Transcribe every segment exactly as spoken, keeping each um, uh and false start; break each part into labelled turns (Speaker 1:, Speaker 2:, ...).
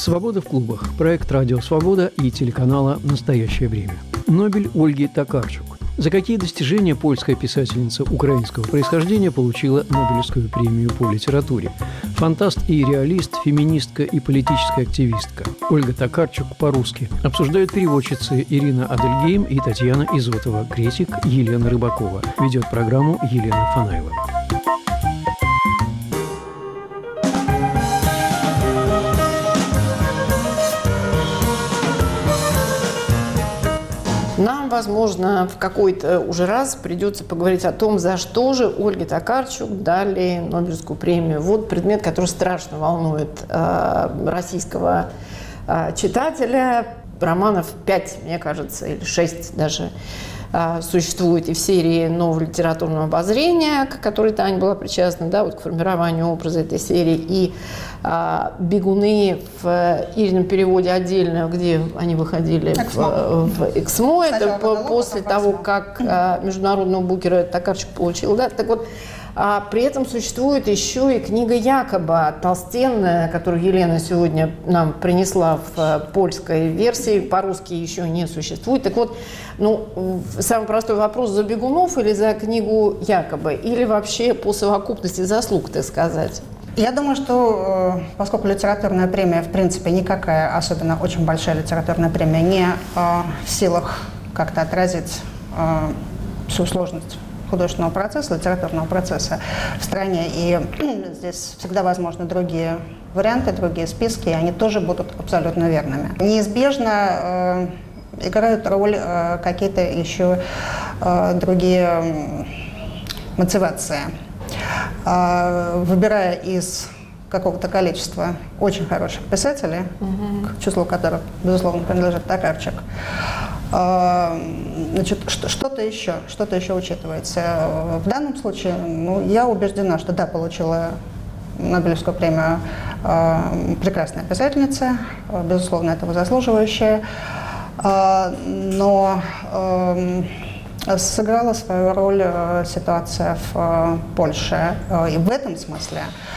Speaker 1: «Свобода в клубах» – проект «Радио Свобода» и телеканала «Настоящее время». Нобель Ольги Токарчук. За какие достижения польская писательница украинского происхождения получила Нобелевскую премию по литературе? Фантаст и реалист, феминистка и политическая активистка Ольга Токарчук по-русски обсуждают переводчицы Ирина Адельгейм и Татьяна Изотова, критик Елена Рыбакова. Ведет программу Елена Фанаева.
Speaker 2: Нам, возможно, в какой-то уже раз придется поговорить о том, за что же Ольге Токарчук дали Нобелевскую премию. Вот предмет, который страшно волнует э, российского э, читателя. Романов пять, мне кажется, или шесть даже э, существует и в серии нового литературного обозрения, к которой Таня была причастна, да, вот к формированию образа этой серии, и «Бегуны» в Ирином переводе отдельно, где они выходили в, в «Эксмо». Это после того, как международного букера Токарчук получил. Да? Так вот, а при этом существует еще и книга Якоба толстенная, которую Елена сегодня нам принесла в польской версии, по-русски еще не существует. Так вот, ну, самый простой вопрос: за «Бегунов» или за книгу Якоба? Или вообще по совокупности заслуг, так сказать?
Speaker 3: Я думаю, что поскольку литературная премия, в принципе, никакая, особенно очень большая литературная премия, не в силах как-то отразить всю сложность художественного процесса, литературного процесса в стране, и здесь всегда возможны другие варианты, другие списки, и они тоже будут абсолютно верными. Неизбежно играют роль какие-то еще другие мотивации. Выбирая из какого-то количества очень хороших писателей, угу. к числу которых, безусловно, принадлежит Токарчук, значит, что-то еще, что-то еще учитывается. В данном случае, ну, я убеждена, что да, получила Нобелевскую премию прекрасная писательница, безусловно, этого заслуживающая, но сыграла свою роль ситуация в Польше. И в этом смысле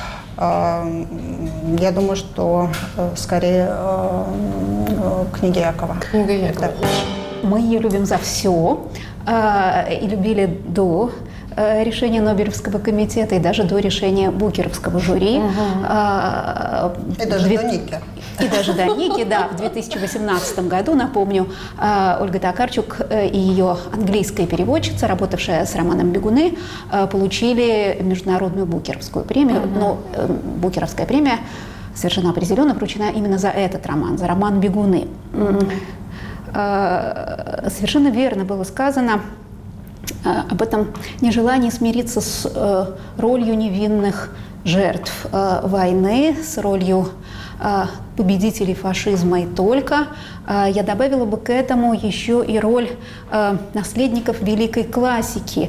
Speaker 3: я думаю, что скорее книга Якова.
Speaker 2: Книга Якова.
Speaker 4: Мы ее любим за все и любили до решения Нобелевского комитета и даже до решения Букеровского жюри.
Speaker 3: Угу. И даже
Speaker 4: Две...
Speaker 3: до Ники.
Speaker 4: И даже до Ники, да. В две тысячи восемнадцатом году, напомню, Ольга Токарчук и ее английская переводчица, работавшая с романом «Бегуны», получили международную Букеровскую премию. Угу. Но Букеровская премия совершенно определенно вручена именно за этот роман, за роман «Бегуны». Угу. Совершенно верно было сказано об этом нежелании смириться с э, ролью невинных жертв э, войны, с ролью э, победителей фашизма и только. Э, я добавила бы к этому еще и роль э, наследников великой классики,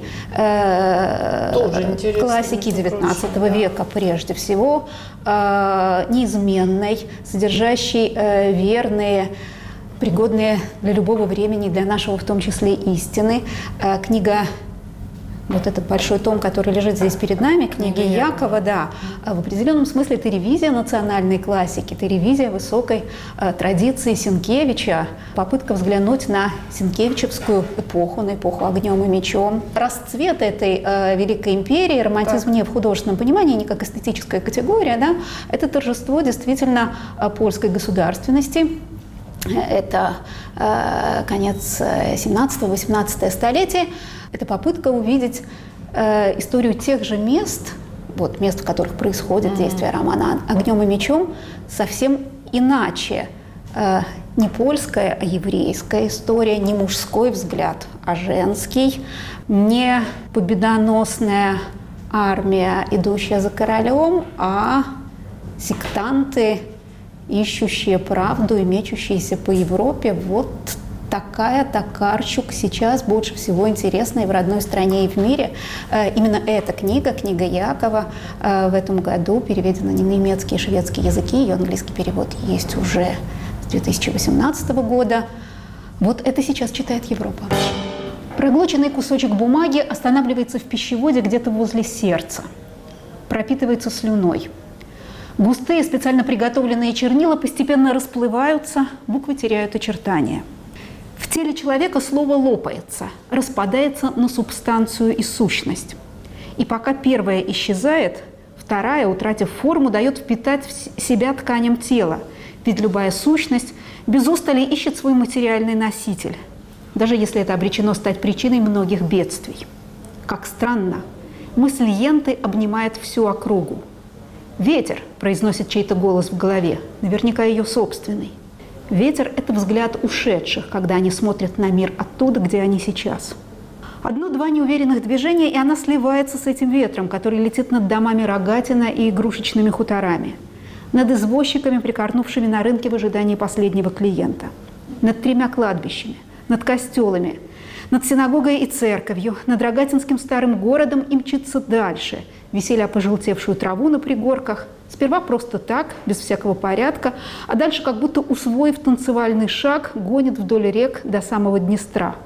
Speaker 4: э, классики девятнадцатого века прежде всего, э, неизменной, содержащей э, верные, пригодные для любого времени, для нашего в том числе истины. Книга, вот этот большой том, который лежит здесь перед нами, книги Якова, да, в определенном смысле это ревизия национальной классики, это ревизия высокой традиции Сенкевича, попытка взглянуть на сенкевичевскую эпоху, на эпоху огнем и мечом. Расцвет этой э, великой империи, романтизм не в художественном понимании, не как эстетическая категория, да, это торжество действительно польской государственности. Это э, конец семнадцатого-восемнадцатого столетия. Это попытка увидеть э, историю тех же мест, вот, мест, в которых происходит mm-hmm. действие романа «Огнем и мечом», совсем иначе. Э, не польская, а еврейская история, не мужской взгляд, а женский, не победоносная армия, идущая за королем, а сектанты, ищущие правду и мечущиеся по Европе. Вот такая Токарчук сейчас больше всего интересна и в родной стране, и в мире. Именно эта книга, книга Якова, в этом году переведена не на немецкий и шведский языки, ее английский перевод есть уже с две тысячи восемнадцатого года. Вот это сейчас читает Европа. Проглоченный кусочек бумаги останавливается в пищеводе где-то возле сердца, пропитывается слюной. Густые, специально приготовленные чернила постепенно расплываются, буквы теряют очертания. В теле человека слово лопается, распадается на субстанцию и сущность. И пока первая исчезает, вторая, утратив форму, дает впитать в себя тканям тела. Ведь любая сущность без устали ищет свой материальный носитель, даже если это обречено стать причиной многих бедствий. Как странно, мысль Йенты обнимает всю округу. «Ветер», – произносит чей-то голос в голове, наверняка ее собственный. Ветер – это взгляд ушедших, когда они смотрят на мир оттуда, где они сейчас. Одно-два неуверенных движения, и она сливается с этим ветром, который летит над домами Рогатина и игрушечными хуторами, над извозчиками, прикорнувшими на рынке в ожидании последнего клиента, над тремя кладбищами, над костелами, над синагогой и церковью, над Рогатинским старым городом и мчится дальше, веселя пожелтевшую траву на пригорках, сперва просто так, без всякого порядка, а дальше, как будто усвоив танцевальный шаг, гонит вдоль рек до самого Днестра.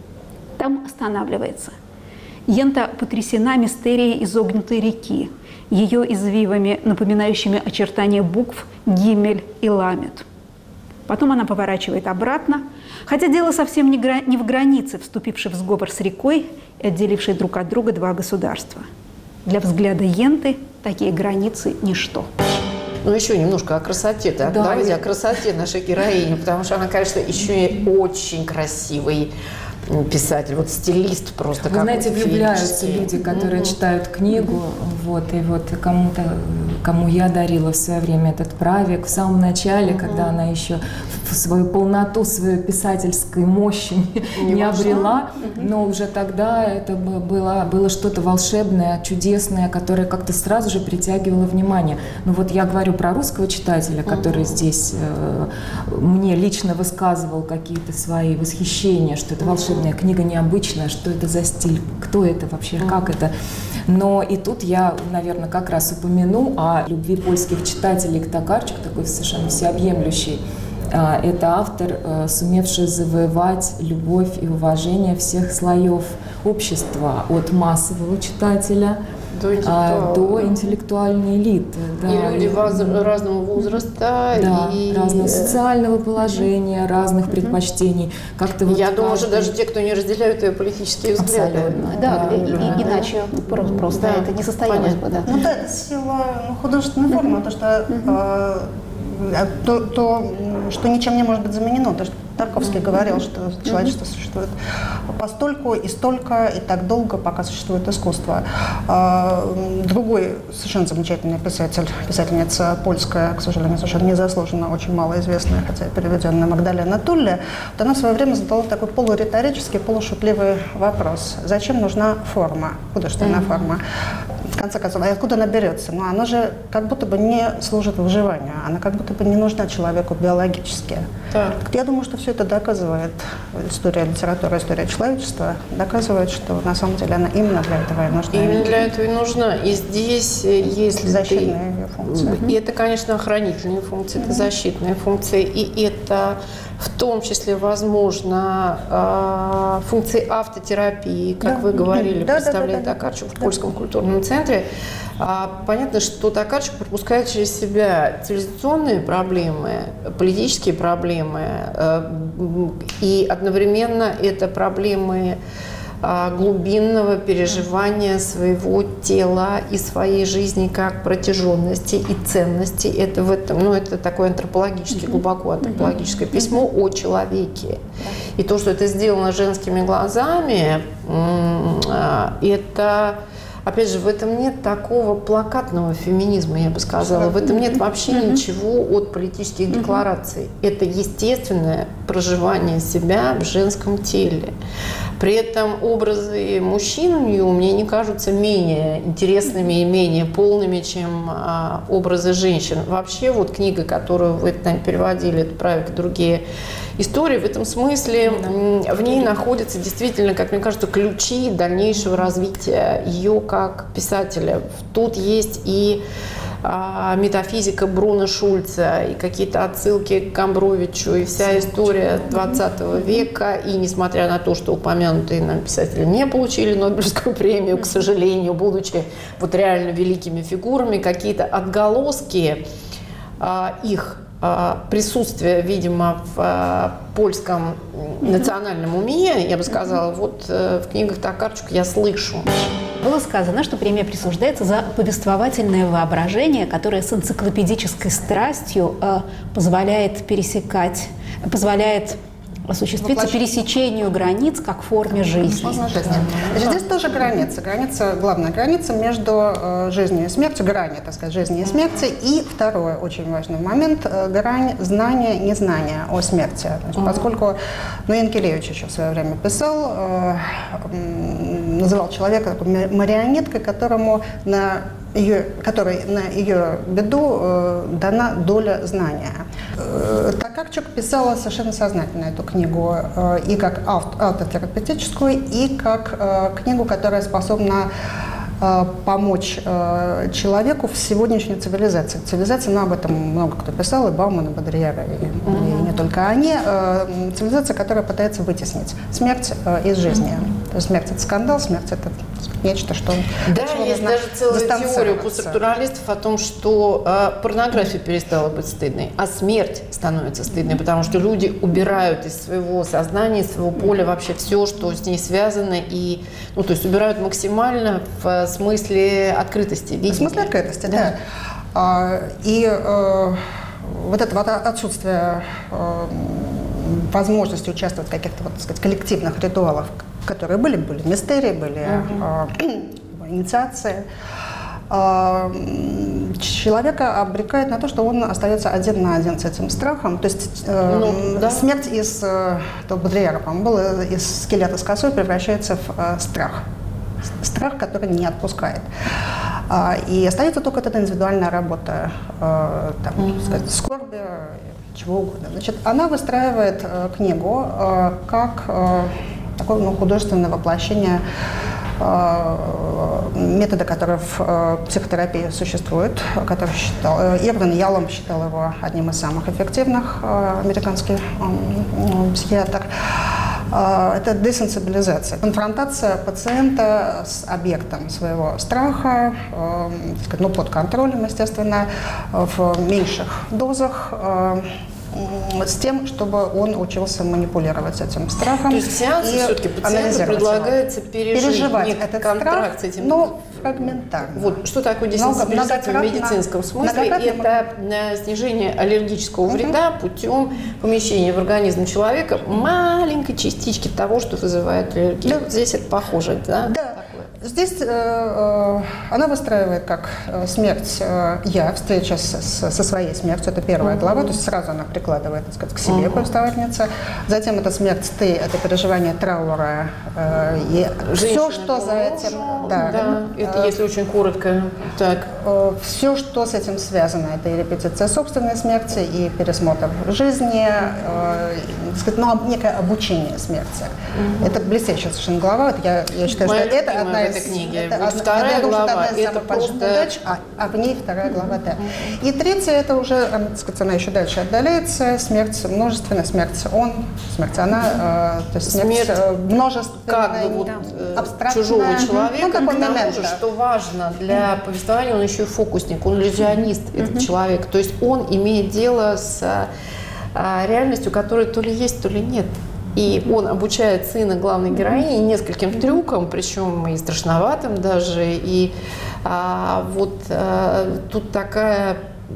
Speaker 4: Там останавливается. Йента потрясена мистерией изогнутой реки, ее извивами, напоминающими очертания букв «Гимель» и «Ламет». Потом она поворачивает обратно, хотя дело совсем не, гра... не в границе, вступившей в сговор с рекой и отделившей друг от друга два государства. Для взгляда Йенты такие границы – ничто.
Speaker 2: Ну, еще немножко о красоте. Да? Да, давайте и... о красоте нашей героини, потому что она, конечно, еще и очень красивый писатель, вот стилист просто.
Speaker 5: Вы знаете, влюбляются люди, которые mm-hmm. читают книгу, вот, и вот кому-то, кому я дарила в свое время этот правик в самом начале, mm-hmm. когда она еще свою полноту, свою писательской мощи не, не обрела, mm-hmm. но уже тогда это было, было что-то волшебное, чудесное, которое как-то сразу же притягивало внимание. Ну вот я говорю про русского читателя, который mm-hmm. здесь э, мне лично высказывал какие-то свои восхищения, что это волшебное. Книга необычная, что это за стиль, кто это вообще, как это. Но и тут я, наверное, как раз упомяну о любви польских читателей к Токарчук, такой совершенно всеобъемлющий. Это автор, сумевший завоевать любовь и уважение всех слоев общества, от массового читателя до, интеллектуал... до интеллектуальной элиты. Да.
Speaker 2: И люди и... разного возраста,
Speaker 5: да,
Speaker 2: и...
Speaker 5: разного социального положения, разных предпочтений. Как-то вот
Speaker 2: Я
Speaker 5: каждый...
Speaker 2: думаю, что даже те, кто не разделяют ее политические взгляды.
Speaker 4: Абсолютно. Да, да, и, и,
Speaker 2: да.
Speaker 4: Иначе просто, просто да. это не состоялось бы. Да.
Speaker 3: Ну да, это сила художественной формы, то, что э, то, то, что ничем не может быть заменено. То, что Тарковский mm-hmm. говорил, что человечество mm-hmm. существует постольку и столько, и так долго, пока существует искусство. Другой совершенно замечательный писатель, писательница польская, к сожалению, совершенно незаслуженно, очень малоизвестная, хотя переведенная, Магдалена Тулли, вот она в свое время задала такой полуриторический, полушутливый вопрос. Зачем нужна форма, художественная mm-hmm. форма? В конце концов, а откуда она берется? Ну, она же как будто бы не служит выживанию, она как будто бы не нужна человеку биологически. Так. Я думаю, что все это доказывает история литературы, история человечества, доказывает, что на самом деле она именно для этого и нужна.
Speaker 2: Именно для этого и нужна. И здесь, если
Speaker 3: защитные
Speaker 2: ты...
Speaker 3: функции.
Speaker 2: И это, конечно, охранительные функции, mm-hmm. это защитные функции, и это в том числе, возможно, функции автотерапии, как да. вы говорили, да, представляет да, да, да, Токарчук да. в Польском культурном центре. Понятно, что Токарчук пропускает через себя цивилизационные проблемы, политические проблемы, и одновременно это проблемы глубинного переживания своего тела и своей жизни как протяженности и ценности. Это в этом, ну, это такое антропологическое, mm-hmm. глубоко антропологическое mm-hmm. письмо о человеке. Yeah. И то, что это сделано женскими глазами, это, опять же, в этом нет такого плакатного феминизма, я бы сказала. В этом нет вообще mm-hmm. ничего от политических mm-hmm. деклараций. Это естественное проживание себя в женском теле. При этом образы мужчин у нее мне не кажутся менее интересными и менее полными, чем а, образы женщин. Вообще, вот книга, которую вы там переводили, это «Правик и другие истории», в этом смысле да. в ней находятся действительно, как мне кажется, ключи дальнейшего развития ее как писателя. Тут есть и метафизика Бруно Шульца и какие-то отсылки к Гамбровичу и вся история двадцатого века. И несмотря на то, что упомянутые нам писатели не получили Нобелевскую премию, к сожалению, будучи вот реально великими фигурами, какие-то отголоски а, их а, присутствия, видимо, в а, польском национальном уме, я бы сказала, вот а, в книгах Токарчук я слышу.
Speaker 4: Было сказано, что премия присуждается за повествовательное воображение, которое с энциклопедической страстью э, позволяет пересекать, позволяет осуществиться пересечению границ как форме жизни.
Speaker 3: Значит, здесь тоже граница. Граница, главная граница между э, жизнью и смертью, грани, так сказать, жизни и смерти. И второй очень важный момент э, – грань знания, незнания о смерти. Значит, uh-huh. Поскольку ну, Янкелевич еще в свое время писал, э, э, называл человека такой марионеткой, которому на Ее, которой на ее беду э, дана доля знания. Э, Токарчук писала совершенно сознательно эту книгу э, и как авто, автотерапевтическую, и как э, книгу, которая способна э, помочь э, человеку в сегодняшней цивилизации. Цивилизация, ну об этом много кто писал, и Бауман, и Бодрияр, и, mm-hmm. и не только они. Э, цивилизация, которая пытается вытеснить смерть э, из жизни. Mm-hmm. То есть смерть – это скандал, смерть – это нечто, что...
Speaker 2: Да, есть даже целая теория постструктуралистов о том, что э, порнография перестала быть стыдной, а смерть становится стыдной, потому что люди убирают из своего сознания, из своего поля вообще все, что с ней связано, и, ну, то есть убирают максимально в смысле открытости. Видения.
Speaker 3: В смысле открытости, да. да. А, и э, вот это вот отсутствие э, возможности участвовать в каких-то, вот, так сказать, коллективных ритуалах, которые были, были мистерии, были uh-huh. э, инициации, э, человека обрекает на то, что он остается один на один с этим страхом. То есть э, ну, да. смерть из, э, Бодрияра, по-моему, был, из скелета с косой превращается в э, страх. Страх, который не отпускает. Э, и остается только эта индивидуальная работа, э, там, uh-huh. так сказать, скорби, чего угодно. Значит, она выстраивает э, книгу э, как... Э, такое ну, художественное воплощение э, метода, который в э, психотерапии существует, который считал, э, Ирвин Ялом считал его одним из самых эффективных, э, американский э, психиатр. Э, это десенсибилизация, конфронтация пациента с объектом своего страха, э, так сказать, ну, под контролем, естественно, в меньших дозах, э, с тем, чтобы он учился манипулировать этим страхом.
Speaker 2: То есть в сеансе все-таки пациенту предлагается пережить
Speaker 3: переживать этот страх,
Speaker 2: с этим.
Speaker 3: но фрагментарно.
Speaker 2: Вот что такое десенсибилизация в медицинском смысле? Это снижение аллергического вреда uh-huh. путем помещения в организм человека маленькой частички того, что вызывает аллергию. Да. Вот здесь это похоже, да?
Speaker 3: Да. Здесь э, э, она выстраивает как э, смерть э, я, встреча с, с, со своей смертью, это первая uh-huh. глава, то есть сразу она прикладывает, так сказать, к себе uh-huh. повествовательница. Затем это смерть ты, это переживание траура э, и все, что за этим...
Speaker 2: Да, да, это э, если очень коротко. Так.
Speaker 3: Э, все, что с этим связано, это и репетиция собственной смерти, и пересмотр жизни, э, так сказать, ну, некое обучение смерти. Uh-huh. Это блестящая совершенно глава, это, я, я считаю,
Speaker 2: Моя
Speaker 3: что это одна из
Speaker 2: книги.
Speaker 3: Это,
Speaker 2: вот
Speaker 3: одна,
Speaker 2: вторая
Speaker 3: это
Speaker 2: глава,
Speaker 3: одна из
Speaker 2: это
Speaker 3: самых
Speaker 2: просто...
Speaker 3: удач, а, а в ней вторая глава, да. И третья, это уже, так сказать, она еще дальше отдаляется, смерть множественная, смерть он, смерть она, э, то есть смерть, смерть множественная,
Speaker 2: как бы вот,
Speaker 3: абстрактная.
Speaker 2: Чужого человека,
Speaker 3: ну,
Speaker 2: к тому же, что важно для mm. повествования, он еще и фокусник, он иллюзионист, mm-hmm. этот человек, то есть он имеет дело с а, реальностью, которая то ли есть, то ли нет. И он обучает сына главной героини нескольким трюкам, причем и страшноватым даже. И а, вот а, тут такая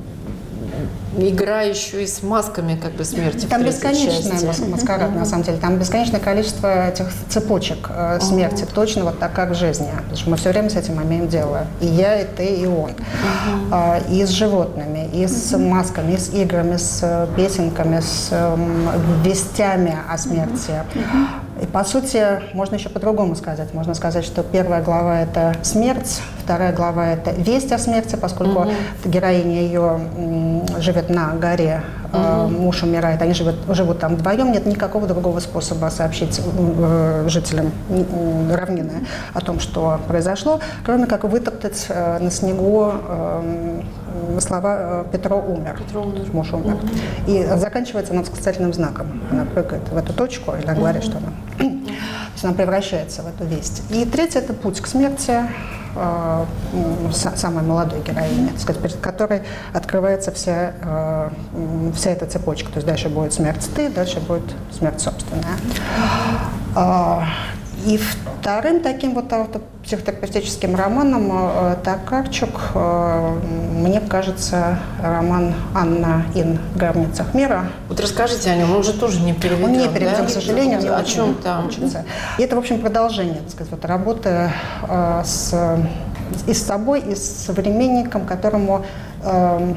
Speaker 2: игра еще и с масками как бы смерти.
Speaker 3: Там бесконечная маскарад, на самом деле. Там бесконечное количество этих цепочек э, смерти, uh-huh. точно вот так, как в жизни. Потому что мы все время с этим имеем дело. И я, и ты, и он. Uh-huh. Э, и с животными, и с uh-huh. масками, и с играми, с песенками, с э, вестями о смерти. Uh-huh. И, по сути, можно еще по-другому сказать. Можно сказать, что первая глава – это смерть, вторая глава – это весть о смерти, поскольку uh-huh. героиня ее м, живет на горе, uh-huh. э, муж умирает, они живут, живут там вдвоем, нет никакого другого способа сообщить э, жителям э, равнины о том, что произошло, кроме как вытоптать э, на снегу э, слова «Петро умер»,
Speaker 2: Петро умер.
Speaker 3: муж умер. Mm-hmm. И заканчивается она восклицательным знаком. Она прыгает в эту точку, и она говорит, mm-hmm. что она, то есть она превращается в эту весть. И третье – это путь к смерти э, самой молодой героини, так сказать, перед которой открывается вся, э, вся эта цепочка. То есть дальше будет смерть ты, дальше будет смерть собственная. Э, И вторым таким вот психотерапевтическим романом Токарчук, мне кажется, роман «Анна ин гробницах мира».
Speaker 2: Вот расскажите о нем, он уже тоже не переведен.
Speaker 3: Он не переведен,
Speaker 2: да?
Speaker 3: к сожалению.
Speaker 2: О чем там?
Speaker 3: Учится. И это, в общем, продолжение, так сказать, вот, работы э, с, и с собой, и с современником, которому э,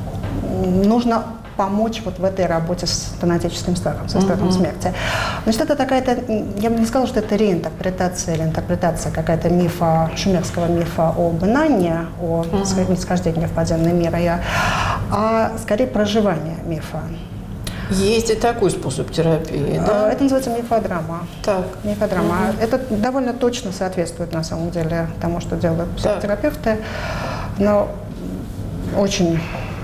Speaker 3: нужно помочь вот в этой работе с фанатическим страхом, со страхом uh-huh. смерти. Значит, это такая-то, я бы не сказала, что это реинтерпретация или интерпретация какая-то мифа, шумерского мифа об Инанне, о uh-huh. нисхождении в подземный мир, а скорее проживание мифа.
Speaker 2: Есть и такой способ терапии, да?
Speaker 3: Это называется мифодрама.
Speaker 2: Так.
Speaker 3: Мифодрама.
Speaker 2: Uh-huh.
Speaker 3: Это довольно точно соответствует, на самом деле, тому, что делают психотерапевты, но очень...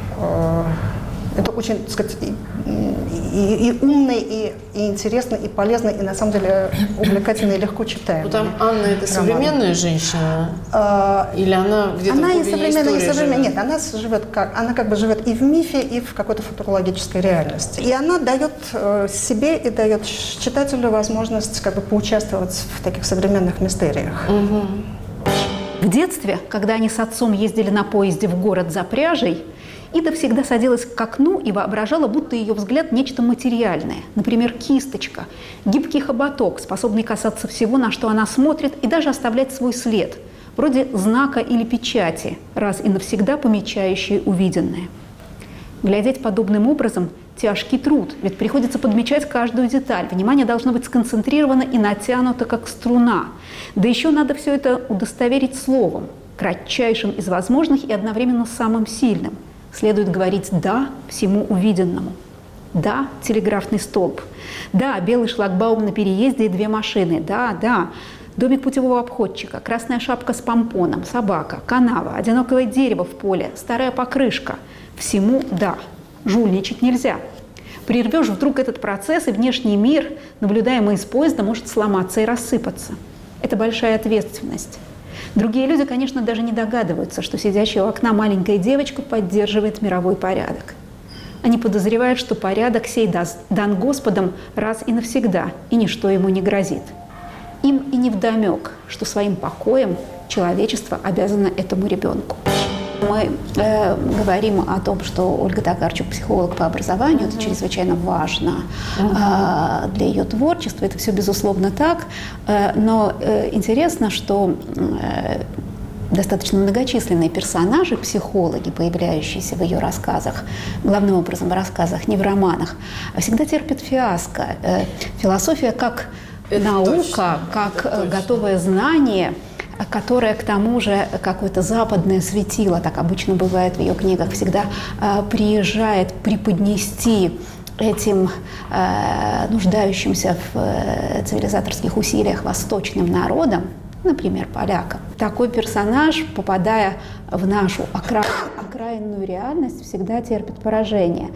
Speaker 3: Это очень, так сказать, и, и, и умный, и, и интересный, и полезный, и на самом деле увлекательный и легко читаемый.
Speaker 2: Ну, там Анна – это роман. Современная женщина?
Speaker 3: А,
Speaker 2: Или она где-то
Speaker 3: она
Speaker 2: в
Speaker 3: и современная, и современная.
Speaker 2: живет?
Speaker 3: Нет, она живет как, она как бы живет и в мифе, и в какой-то футурологической реальности. И она дает э, себе и дает читателю возможность как бы поучаствовать в таких современных мистериях.
Speaker 2: Угу.
Speaker 4: В детстве, когда они с отцом ездили на поезде в город за пряжей, Ида всегда садилась к окну и воображала, будто ее взгляд – нечто материальное. Например, кисточка, гибкий хоботок, способный касаться всего, на что она смотрит, и даже оставлять свой след, вроде знака или печати, раз и навсегда помечающие увиденное. Глядеть подобным образом – тяжкий труд, ведь приходится подмечать каждую деталь. Внимание должно быть сконцентрировано и натянуто, как струна. Да еще надо все это удостоверить словом, кратчайшим из возможных и одновременно самым сильным. Следует говорить «да» всему увиденному. Да, телеграфный столб. Да, белый шлагбаум на переезде и две машины. Да, да, домик путевого обходчика, красная шапка с помпоном, собака, канава, одинокое дерево в поле, старая покрышка. Всему «да». Жульничать нельзя. Прервешь вдруг этот процесс, и внешний мир, наблюдаемый из поезда, может сломаться и рассыпаться. Это большая ответственность. Другие люди, конечно, даже не догадываются, что сидящая у окна маленькая девочка поддерживает мировой порядок. Они подозревают, что порядок сей дан Господом раз и навсегда, и ничто ему не грозит. Им и невдомек, что своим покоем человечество обязано этому ребенку. Мы э, говорим о том, что Ольга Токарчук психолог по образованию, mm-hmm. это чрезвычайно важно mm-hmm. э, для ее творчества, это все безусловно так, э, но э, интересно, что э, достаточно многочисленные персонажи, психологи, появляющиеся в ее рассказах, главным образом в рассказах, не в романах, всегда терпят фиаско. Э, философия как это наука, точно. Как это готовое точно. Знание, которая, к тому же, какое-то западное светило, так обычно бывает в ее книгах, всегда э, приезжает преподнести этим э, нуждающимся в э, цивилизаторских усилиях восточным народам, например, полякам. Такой персонаж, попадая в нашу окра... окраинную реальность, всегда терпит поражение.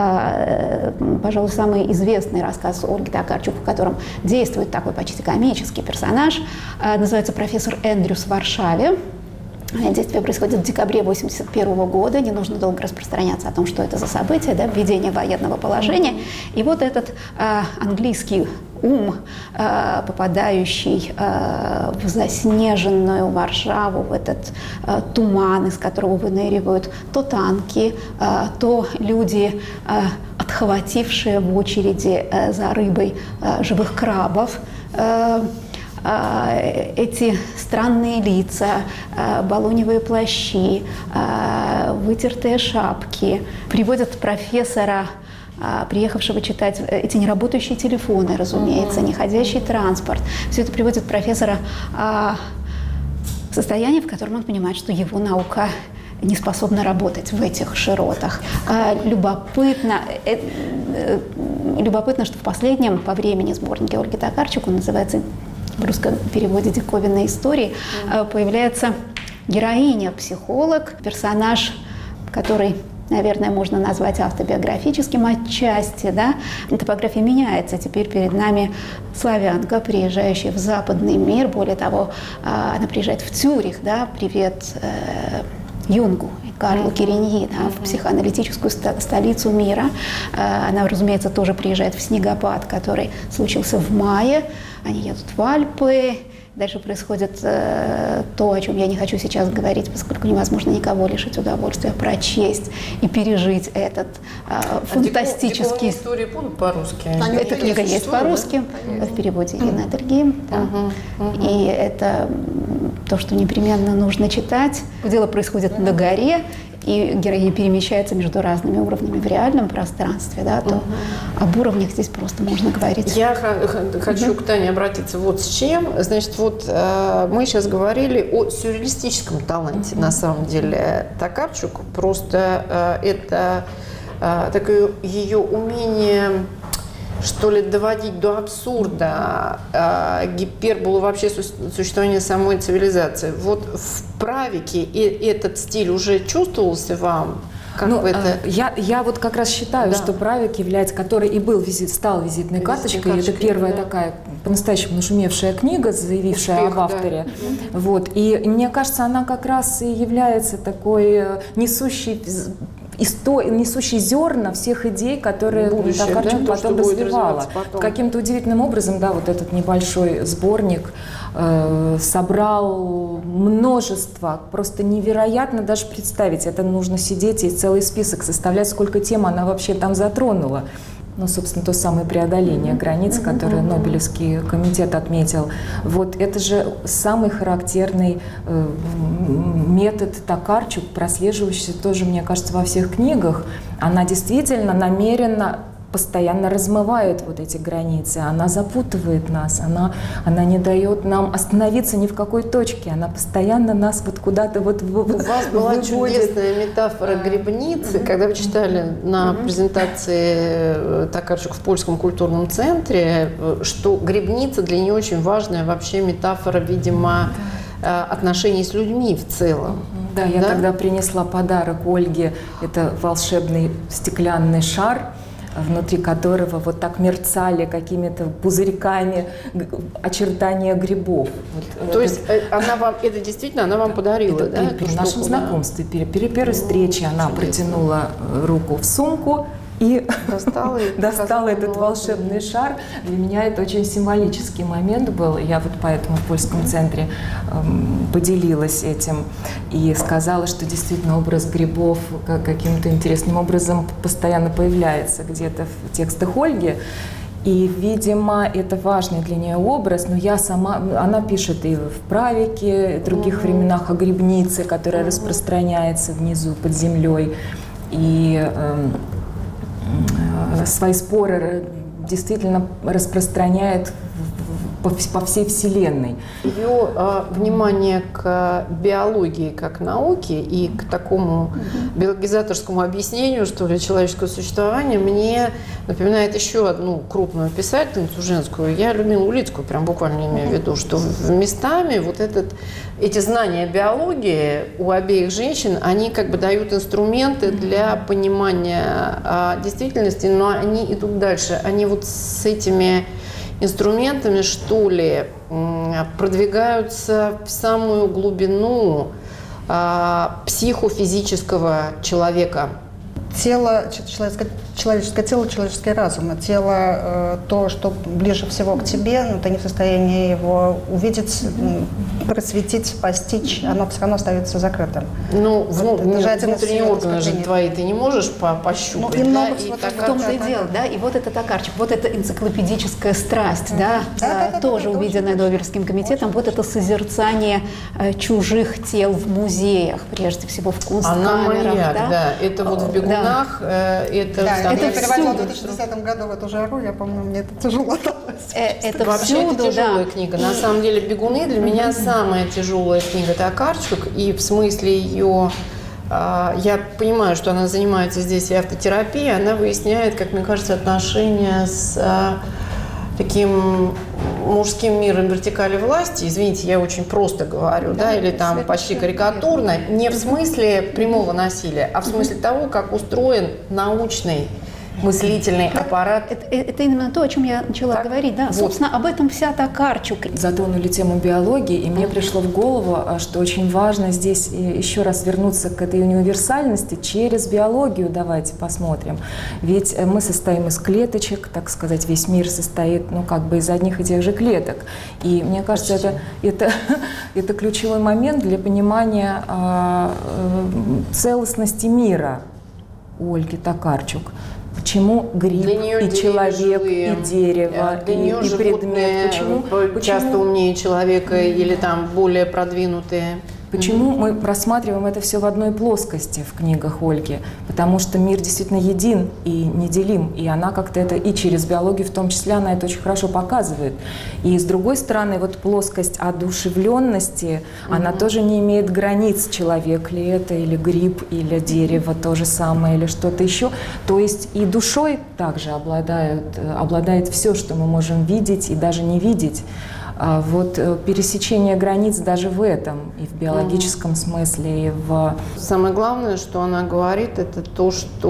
Speaker 4: Пожалуй, самый известный рассказ Ольги Токарчук, в котором действует такой почти комический персонаж, называется «Профессор Эндрюс в Варшаве». Действие происходит в декабре тысяча девятьсот восемьдесят первого года. Не нужно долго распространяться о том, что это за событие, да, введение военного положения. И вот этот э, английский ум, э, попадающий э, в заснеженную Варшаву, в этот э, туман, из которого выныривают то танки, э, то люди, э, отхватившие в очереди э, за рыбой э, живых крабов, э, эти странные лица, балоневые плащи, вытертые шапки, приводят профессора, приехавшего читать, эти неработающие телефоны, разумеется, неходящий транспорт. Все это приводит профессора в состояние, в котором он понимает, что его наука не способна работать в этих широтах. Любопытно, любопытно, что в последнем по времени сборнике Ольги Токарчук, он называется в русском переводе «Диковинные истории», mm. появляется героиня-психолог, персонаж который, наверное, можно назвать автобиографическим отчасти, да, топография меняется. Теперь перед нами славянка, приезжающая в западный мир. Более того, она приезжает в Цюрих, да, привет э, Юнгу, Карлу Кереньи, да, в психоаналитическую столицу мира. Она, разумеется, тоже приезжает в снегопад, который случился в мае. Они едут в Альпы. Дальше происходит э, то, о чем я не хочу сейчас говорить, поскольку невозможно никого лишить удовольствия прочесть и пережить этот э, фантастический...
Speaker 2: А истории будут по-русски?
Speaker 4: Эта книга есть по-русски, да? В переводе Ирины Адельгейм. Да. Угу, угу. И это то, что непременно нужно читать. Дело происходит на горе, и героиня перемещается между разными уровнями в реальном пространстве, да, то угу. об уровнях здесь просто можно говорить.
Speaker 2: Я хочу угу. к Тане обратиться вот с чем. Значит, вот э, мы сейчас говорили о сюрреалистическом таланте, угу. на самом деле, Токарчук. Просто э, это э, такое ее умение, что ли, доводить до абсурда э, гиперболу вообще существования самой цивилизации. Вот в «Правике» и этот стиль уже чувствовался вам? Как
Speaker 5: ну,
Speaker 2: это...
Speaker 5: я, я вот как раз считаю, да. что «Правик» является, который и был визит, стал визитной карточкой. Это первая да. такая по-настоящему нашумевшая книга, заявившая Успех, об авторе. Да. Вот. И мне кажется, она как раз и является такой несущей... Исто... несущий зерна всех идей, которые Токарчук да? потом развивала. Потом. Каким-то удивительным образом, да, вот этот небольшой сборник э, собрал множество, просто невероятно даже представить. Это нужно сидеть и целый список составлять, сколько тем она вообще там затронула. Ну, собственно, то самое преодоление границ, которое Нобелевский комитет отметил. Вот это же самый характерный э, метод Токарчук, прослеживающийся тоже, мне кажется, во всех книгах. Она действительно намеренно постоянно размывает вот эти границы, она запутывает нас, она, она не дает нам остановиться ни в какой точке, она постоянно нас вот куда-то вот выводит.
Speaker 2: У вас была чудесная метафора грибницы, mm-hmm. когда вы читали на mm-hmm. презентации Токарчук в Польском культурном центре, что грибница для нее очень важная вообще метафора, видимо, mm-hmm. отношений с людьми в целом.
Speaker 5: Mm-hmm. Да, я да? тогда принесла подарок Ольге, это волшебный стеклянный шар, внутри которого вот так мерцали какими-то пузырьками очертания грибов. Вот
Speaker 2: То
Speaker 5: это...
Speaker 2: есть она вам, это действительно она вам подарила,
Speaker 5: это
Speaker 2: да?
Speaker 5: При, при нашем штуку, знакомстве, да? при первой встрече она Чудесно. протянула руку в сумку и достала, и достала этот волшебный шар. Для меня это очень символический момент был. Я вот поэтому в Польском центре эм, поделилась этим и сказала, что действительно образ грибов каким-то интересным образом постоянно появляется где-то в текстах Ольги. И, видимо, это важный для нее образ, но я сама, она пишет и в «Правике», и в других mm-hmm. временах о грибнице, которая mm-hmm. распространяется внизу под землей. И эм, свои споры действительно распространяет по, по всей Вселенной.
Speaker 2: Ее э, внимание к биологии как науке и к такому mm-hmm. биологизаторскому объяснению, что ли, человеческого существования мне напоминает еще одну крупную писательницу женскую. Я Людмилу Улицкую, прям буквально имею в виду, что местами вот этот, эти знания биологии у обеих женщин, они как бы дают инструменты для понимания а, действительности, но они идут дальше. Они вот с этими инструментами, что ли, продвигаются в самую глубину а, психофизического человека.
Speaker 3: Тело, человеческое, человеческое тело, человеческий разум. Тело, э, то, что ближе всего к тебе, но ты не в состоянии его увидеть, просветить, постичь, оно все равно остается закрытым.
Speaker 2: Ну, вот, ну нет, внутренние органы же твои ты не можешь по пощупать. Ну,
Speaker 4: да? И вот в том-то и дело, да, и вот это Токарчук, вот эта энциклопедическая страсть, mm-hmm. да, да, да, тоже да, увиденная Нобелевским комитетом, вот это созерцание э, чужих тел в музеях, прежде всего в кунсткамерах.
Speaker 2: Она маяк, да? да, это вот в бегунах. Да. Это,
Speaker 3: да,
Speaker 2: там,
Speaker 3: это я переводила в две тысячи десятом году в эту жару, я помню, мне это тяжело далось.
Speaker 2: Это вообще всюду, это тяжелая да. книга. На самом деле «Бегуны» для меня mm-hmm. самая тяжелая книга Токарчук, и в смысле ее, я понимаю, что она занимается здесь и автотерапией, она выясняет, как мне кажется, отношения с таким мужским миром вертикали власти, извините, я очень просто говорю, да, да или там почти карикатурно, не в смысле прямого насилия, а в смысле того, как устроен научный мыслительный аппарат.
Speaker 4: Это, это именно то, о чем я начала так? говорить. Да. Вот. Собственно, об этом вся Токарчук.
Speaker 5: Затронули тему биологии, и мне пришло в голову, что очень важно здесь еще раз вернуться к этой универсальности через биологию. Давайте посмотрим. Ведь мы состоим из клеточек, так сказать, весь мир состоит, ну, как бы из одних и тех же клеток. И мне кажется, это, это, это ключевой момент для понимания э, целостности мира у Ольги Токарчук. Почему гриб и человек, живые, и дерево,
Speaker 2: для
Speaker 5: и,
Speaker 2: нее
Speaker 5: и предмет? Почему,
Speaker 2: часто
Speaker 5: почему?
Speaker 2: умнее человека или там более продвинутые?
Speaker 5: Почему mm-hmm. мы просматриваем это все в одной плоскости в книгах Ольги? Потому что мир действительно един и неделим, и она как-то это и через биологию в том числе, она это очень хорошо показывает. И с другой стороны, вот плоскость одушевленности, mm-hmm. она тоже не имеет границ, человек ли это, или гриб, или дерево, то же самое, или что-то еще. То есть и душой также обладает, обладает все, что мы можем видеть и даже не видеть. А вот пересечение границ даже в этом, и в биологическом mm-hmm. смысле, и в...
Speaker 2: Самое главное, что она говорит, это то,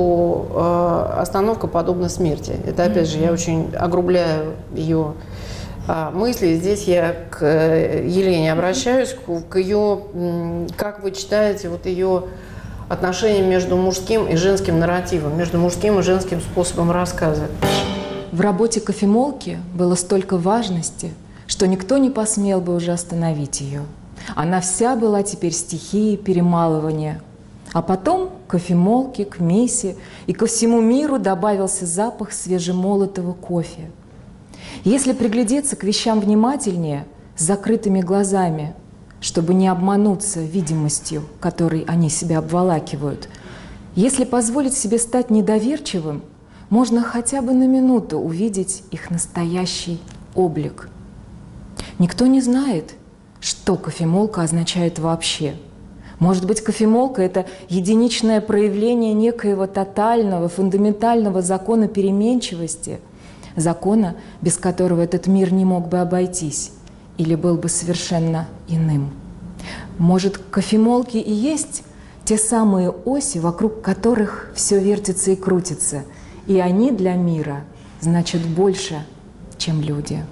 Speaker 2: что э, остановка подобна смерти. Это, опять mm-hmm. же, я очень огрубляю ее э, мысли. Здесь я к Елене обращаюсь, к, к ее, как вы читаете, вот ее отношения между мужским и женским нарративом, между мужским и женским способом рассказа.
Speaker 5: В работе «Кофемолки» было столько важности, что никто не посмел бы уже остановить ее. Она вся была теперь стихией перемалывания. А потом к кофемолке, к мессе и ко всему миру добавился запах свежемолотого кофе. Если приглядеться к вещам внимательнее, с закрытыми глазами, чтобы не обмануться видимостью, которой они себя обволакивают, если позволить себе стать недоверчивым, можно хотя бы на минуту увидеть их настоящий облик. Никто не знает, что кофемолка означает вообще. Может быть, кофемолка – это единичное проявление некоего тотального, фундаментального закона переменчивости, закона, без которого этот мир не мог бы обойтись или был бы совершенно иным. Может, кофемолки и есть те самые оси, вокруг которых все вертится и крутится, и они для мира значат больше, чем люди.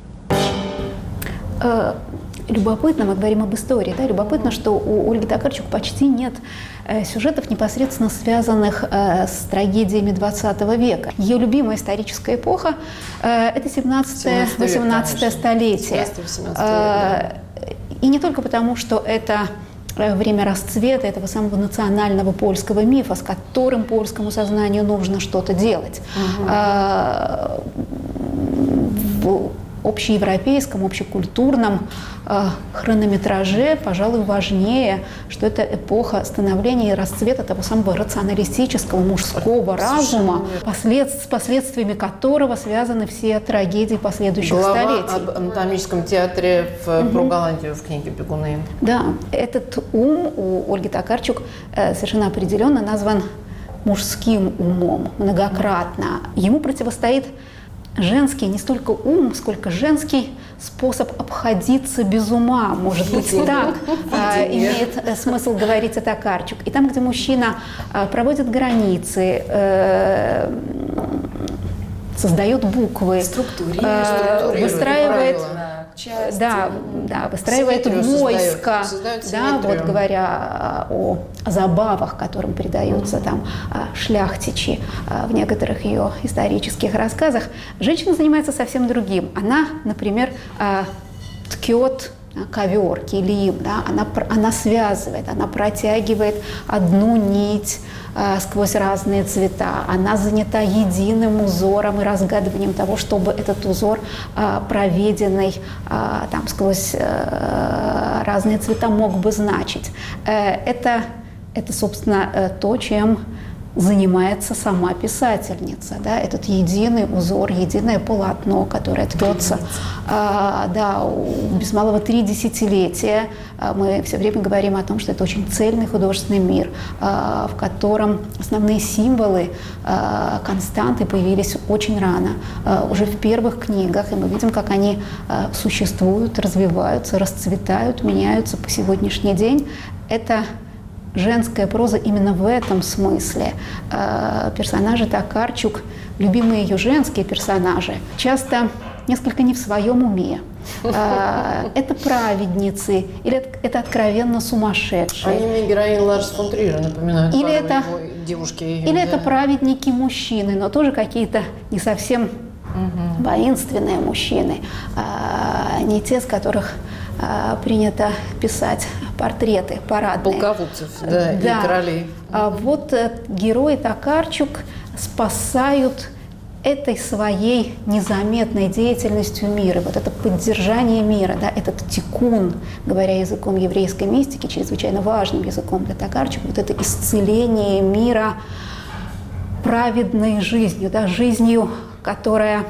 Speaker 4: Любопытно, мы говорим об истории, да, любопытно, что у Ольги Токарчук почти нет э, сюжетов, непосредственно связанных э, с трагедиями двадцатого века. Ее любимая историческая эпоха э, – это семнадцатое-восемнадцатое столетие. Э, и не только потому, что это время расцвета этого самого национального польского мифа, с которым польскому сознанию нужно что-то делать. Угу. Э, в, общеевропейском, общекультурном э, хронометраже, пожалуй, важнее, что это эпоха становления и расцвета того самого рационалистического мужского разума, послед... с последствиями которого связаны все трагедии последующих
Speaker 2: Глава
Speaker 4: столетий.
Speaker 2: Об анатомическом театре в, угу. про Голландию в книге «Бегуны».
Speaker 4: Да, этот ум у Ольги Токарчук э, совершенно определенно назван мужским умом многократно. Ему противостоит женский не столько ум, сколько женский способ обходиться без ума. Может быть, так а, имеет смысл говорить о Токарчук. И там, где мужчина а, проводит границы, а, создает буквы,
Speaker 5: а,
Speaker 4: выстраивает... Части. Да, да, выстраивает войско, да, вот говоря о, о забавах, которым передаются там шляхтичи в некоторых ее исторических рассказах. Женщина занимается совсем другим. Она, например, ткет ковер, килим, да, она, она связывает, она протягивает одну нить э, сквозь разные цвета, она занята единым узором и разгадыванием того, чтобы этот узор, э, проведенный э, там, сквозь э, разные цвета, мог бы значить. Э, это, это, собственно, э, то, чем занимается сама писательница. Да? Этот единый узор, единое полотно, которое ткется а, да, без малого три десятилетия. А, мы все время говорим о том, что это очень цельный художественный мир, а, в котором основные символы, а, константы появились очень рано, а, уже в первых книгах, и мы видим, как они а, существуют, развиваются, расцветают, меняются по сегодняшний день. Это женская проза именно в этом смысле. Персонажи Токарчук, любимые ее женские персонажи, часто несколько не в своем уме. Это праведницы, или это откровенно сумасшедшие.
Speaker 2: Они мне героини Ларса фон Триера напоминают.
Speaker 4: Или это,
Speaker 2: девушки.
Speaker 4: Или да. это праведники-мужчины, но тоже какие-то не совсем угу. воинственные мужчины, не те, с которых принято писать портреты парадные.
Speaker 2: Полководцев, да,
Speaker 4: да.
Speaker 2: и королей.
Speaker 4: А вот герои Токарчук спасают этой своей незаметной деятельностью мира, вот это поддержание мира, да, этот тикун, говоря языком еврейской мистики, чрезвычайно важным языком для Токарчук, вот это исцеление мира праведной жизнью, да, жизнью, которая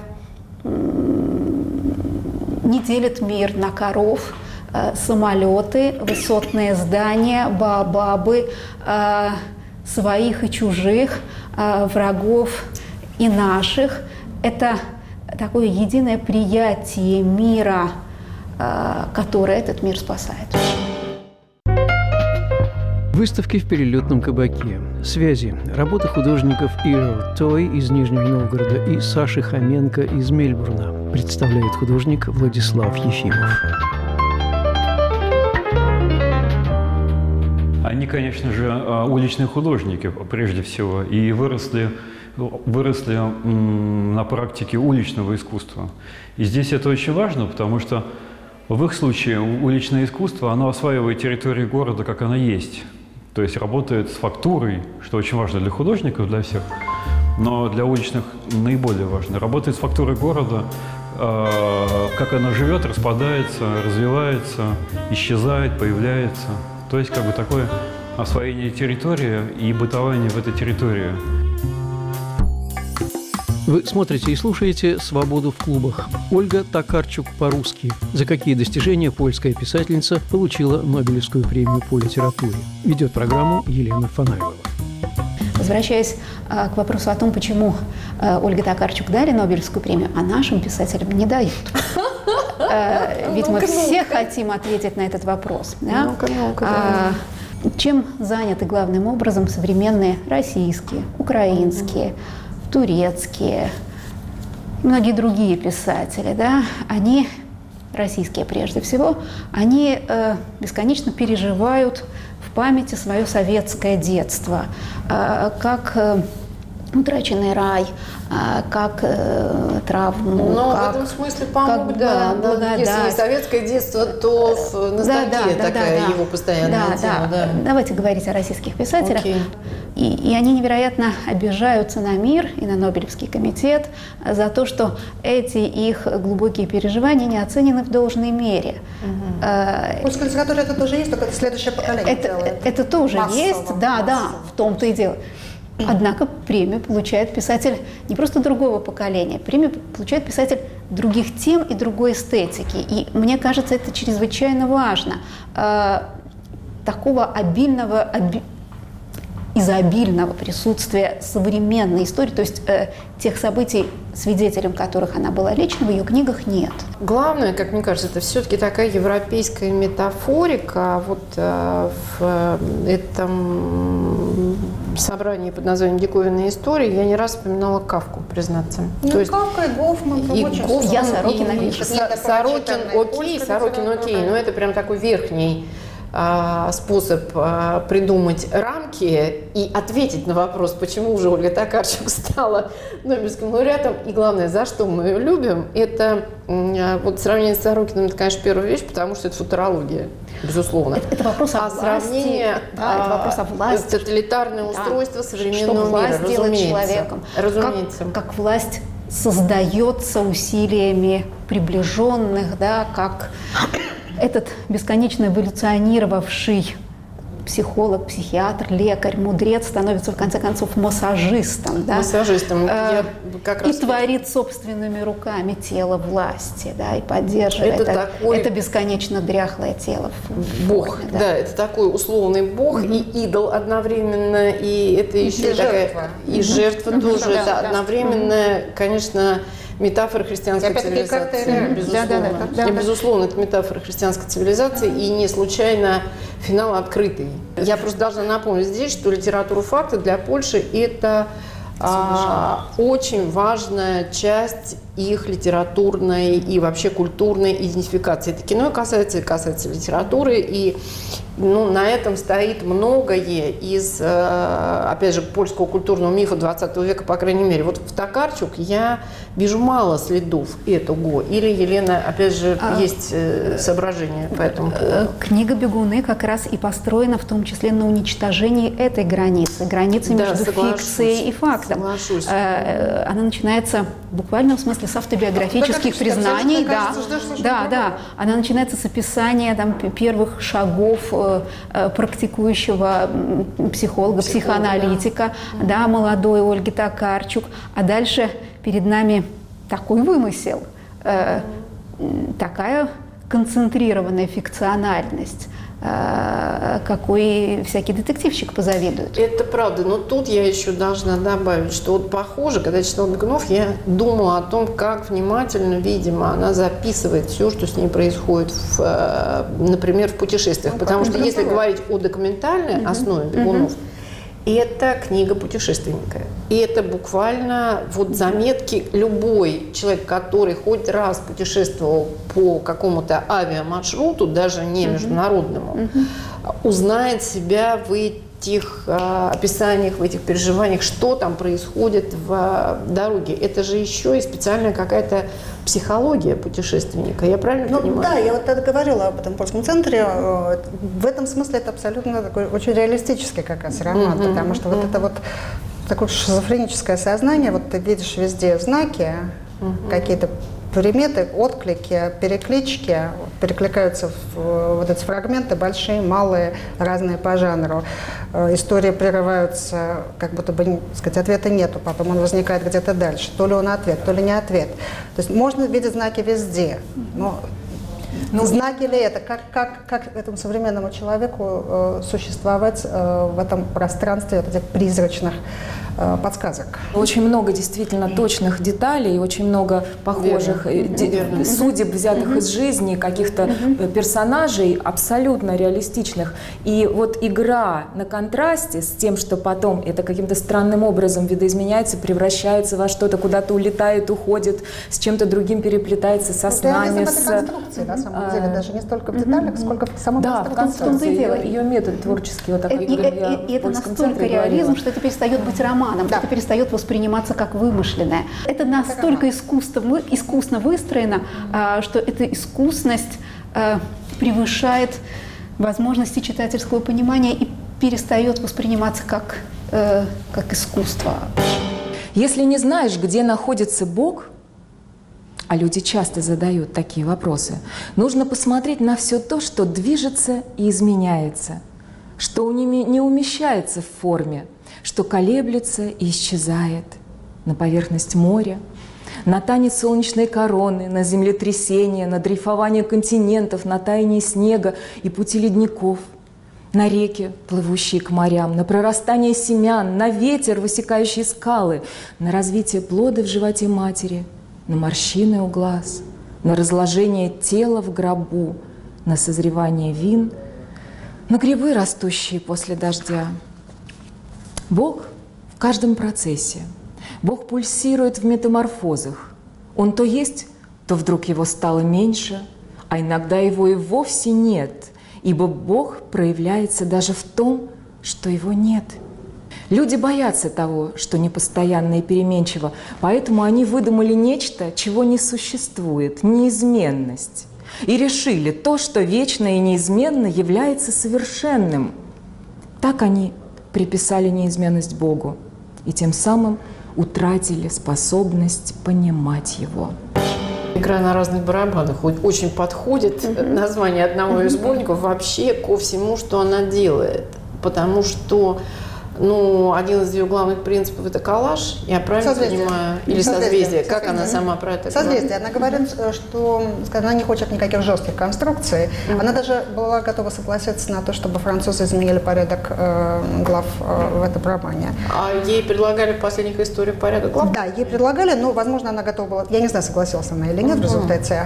Speaker 4: не делит мир на коров, э, самолеты, высотные здания, баобабы, э, своих и чужих, э, врагов и наших. Это такое единое приятие мира, э, которое этот мир спасает.
Speaker 1: Выставки в перелетном кабаке. Связи. Работы художников Ира Той из Нижнего Новгорода и Саши Хоменко из Мельбурна. Представляет художник Владислав Ефимов.
Speaker 6: Они, конечно же, уличные художники, прежде всего, и выросли, выросли на практике уличного искусства. И здесь это очень важно, потому что в их случае уличное искусство, оно осваивает территорию города, как она есть. То есть работает с фактурой, что очень важно для художников, для всех, но для уличных наиболее важно. Работает с фактурой города, э, как она живет, распадается, развивается, исчезает, появляется. То есть как бы такое освоение территории и бытование в этой территории.
Speaker 1: Вы смотрите и слушаете «Свободу в клубах». Ольга Токарчук по-русски. За какие достижения польская писательница получила Нобелевскую премию по литературе? Ведет программу Елена Фанаилова.
Speaker 4: Возвращаясь а, к вопросу о том, почему а, Ольге Токарчук дали Нобелевскую премию, а нашим писателям не дают. Ведь мы все хотим ответить на этот вопрос. Чем заняты главным образом современные российские, украинские, турецкие, многие другие писатели, да, они, российские прежде всего, они э, бесконечно переживают в памяти свое советское детство, э, как э, утраченный рай, э, как э, травму.
Speaker 2: Но
Speaker 4: как,
Speaker 2: в этом смысле помог,
Speaker 4: как
Speaker 2: да,
Speaker 4: да,
Speaker 2: да, если не советское детство, то ностальгия
Speaker 4: да, да,
Speaker 2: такая
Speaker 4: да, да,
Speaker 2: его постоянная
Speaker 4: да,
Speaker 2: тема.
Speaker 4: Да.
Speaker 2: Да.
Speaker 4: Давайте говорить о российских писателях.
Speaker 2: Okay.
Speaker 4: И, и они невероятно обижаются на мир и на Нобелевский комитет за то, что эти их глубокие переживания не оценены в должной мере.
Speaker 3: Угу. Э, в польской литературе это тоже есть, только это следующее поколение
Speaker 4: это,
Speaker 3: делает.
Speaker 4: Это тоже массово, есть, да, массово. Да, в том-то и дело. Однако премию получает писатель не просто другого поколения, премию получает писатель других тем и другой эстетики. И мне кажется, это чрезвычайно важно. Э, такого обильного, оби... изобильного присутствия современной истории, то есть э, тех событий, свидетелем которых она была лично, в ее книгах нет.
Speaker 2: Главное, как мне кажется, это все-таки такая европейская метафорика. Вот э, в этом собрании под названием «Диковинные истории» я не раз вспоминала Кафку, признаться.
Speaker 3: Ну,
Speaker 2: то есть,
Speaker 3: Кафка и Гофман.
Speaker 2: И Гофман,
Speaker 4: я Сорокина
Speaker 2: и,
Speaker 4: вижу.
Speaker 2: Сорокин, окей, Сорокин, окей, но это прям такой верхний способ придумать рамки и ответить на вопрос, почему же Ольга Токарчук стала Нобелевским лауреатом. И главное, за что мы ее любим, это вот сравнение с Сорокиным, это, конечно, первая вещь, потому что это футурология, безусловно.
Speaker 4: Это, это вопрос о
Speaker 2: а
Speaker 4: власти. Да, это вопрос о власти.
Speaker 2: Тоталитарное устройство
Speaker 4: да.
Speaker 2: современного
Speaker 4: что власть
Speaker 2: мира,
Speaker 4: делает
Speaker 2: разумеется.
Speaker 4: Человеком.
Speaker 2: Разумеется.
Speaker 4: Как, как власть создается усилиями приближенных, да, как этот бесконечно эволюционировавший психолог, психиатр, лекарь, мудрец становится в конце концов массажистом, да?
Speaker 2: Массажистом.
Speaker 4: Э,
Speaker 2: Я как раз...
Speaker 4: И творит собственными руками тело власти, да, и поддерживает
Speaker 2: это,
Speaker 4: это,
Speaker 2: такой...
Speaker 4: это бесконечно дряхлое тело.
Speaker 2: Бог, форме, да. да, это такой условный бог mm-hmm. и идол одновременно, и это еще
Speaker 3: и
Speaker 2: такая
Speaker 3: жертва.
Speaker 2: и
Speaker 3: Mm-hmm.
Speaker 2: жертва mm-hmm. тоже,
Speaker 3: да,
Speaker 2: это
Speaker 3: да.
Speaker 2: одновременно, mm-hmm. конечно, метафора христианской цивилизации, безусловно. Да, да, да, да, и, безусловно, это метафора христианской цивилизации, и не случайно финал открытый. Я просто должна напомнить здесь, что литература факта для Польши – это а, очень важная часть их литературной и вообще культурной идентификации. Это кино касается и касается литературы, и ну, на этом стоит многое из, опять же, польского культурного мифа двадцатого века, по крайней мере. Вот в Токарчук я вижу мало следов этого. Или, Елена, опять же, а, есть соображения по этому поводу?
Speaker 4: Книга «Бегуны» как раз и построена в том числе на уничтожении этой границы, границы
Speaker 2: да,
Speaker 4: между фикцией и фактом.
Speaker 2: Соглашусь.
Speaker 4: Она начинается в буквальном смысле с автобиографических
Speaker 3: а,
Speaker 4: признаний. Да,
Speaker 3: кажется, что
Speaker 4: да, да. Она начинается с описания там, первых шагов практикующего психолога, психоаналитика, да. Да, молодой Ольги Токарчук. А дальше перед нами такой вымысел, э, такая концентрированная фикциональность, э, какой всякий детективщик позавидует.
Speaker 2: Это правда, но тут я еще должна добавить, что вот похоже, когда я читала «Бегунов», я думала о том, как внимательно, видимо, она записывает все, что с ней происходит, в, например, в путешествиях. Ну, потому что если говорить о документальной mm-hmm. основе «Бегунов», mm-hmm. это книга путешественника. И это буквально вот заметки. Любой человек, который хоть раз путешествовал по какому-то авиамаршруту, даже не международному, mm-hmm. узнает себя в этих а, описаниях, в этих переживаниях, что там происходит в а, дороге. Это же еще и специальная какая-то психология путешественника. Я правильно
Speaker 3: ну,
Speaker 2: понимаю?
Speaker 3: Да, я вот это говорила об этом польском центре. В этом смысле это абсолютно такой очень реалистический как раз роман, mm-hmm. потому что mm-hmm. вот это вот такое шизофреническое сознание, вот ты видишь везде знаки, mm-hmm. какие-то приметы, отклики, переклички, перекликаются в вот эти фрагменты, большие, малые, разные по жанру. Истории прерываются, как будто бы, так сказать, ответа нету, потом он возникает где-то дальше. То ли он ответ, то ли не ответ. То есть можно видеть знаки везде, но ну, знаки ли это? Как, как, как этому современному человеку э, существовать э, в этом пространстве вот этих призрачных э, подсказок?
Speaker 5: Очень много действительно точных деталей, очень много похожих де- судеб, взятых mm-hmm. из жизни, каких-то mm-hmm. персонажей, абсолютно реалистичных. И вот игра на контрасте с тем, что потом это каким-то странным образом видоизменяется, превращается во что-то, куда-то улетает, уходит, с чем-то другим переплетается, со снами.
Speaker 3: С... конструкции, на самом деле, даже не столько в деталях, сколько в самом
Speaker 5: да, конструкции. Да, в том-то и дело. Ее метод творческий вот такой.
Speaker 4: И, и, и, и это настолько реализм, что это перестает быть романом, да. это перестает восприниматься как вымышленное. Это настолько искусственно, искусно выстроено, что эта искусность превышает возможности читательского понимания и перестает восприниматься как, как искусство.
Speaker 5: Если не знаешь, где находится Бог, а люди часто задают такие вопросы, нужно посмотреть на все то, что движется и изменяется, что не умещается в форме, что колеблется и исчезает на поверхность моря, на танец солнечной короны, на землетрясения, на дрейфование континентов, на таяние снега и пути ледников, на реки, плывущие к морям, на прорастание семян, на ветер, высекающий скалы, на развитие плода в животе матери, на морщины у глаз, на разложение тела в гробу, на созревание вин, на грибы, растущие после дождя. Бог в каждом процессе. Бог пульсирует в метаморфозах. Он то есть, то вдруг его стало меньше, а иногда его и вовсе нет, ибо Бог проявляется даже в том, что его нет. Люди боятся того, что непостоянно и переменчиво, поэтому они выдумали нечто, чего не существует, неизменность, и решили, то, что вечно и неизменно, является совершенным. Так они приписали неизменность Богу и тем самым утратили способность понимать Его.
Speaker 2: Игра на разных барабанах очень подходит mm-hmm. название одного из сборников вообще ко всему, что она делает. Потому что ну, один из ее главных принципов – это коллаж, я правильно
Speaker 3: созвездие.
Speaker 2: понимаю? Или созвездие. созвездие. Как она сама про это говорит?
Speaker 3: Созвездие. Она говорит, что она не хочет никаких жестких конструкций. Mm-hmm. Она даже была готова согласиться на то, чтобы французы изменили порядок э, глав э, в этом романе.
Speaker 2: А ей предлагали в последних историях порядок глав?
Speaker 3: Да, ей предлагали, но, возможно, она готова была… Я не знаю, согласилась она или нет mm-hmm. в результате.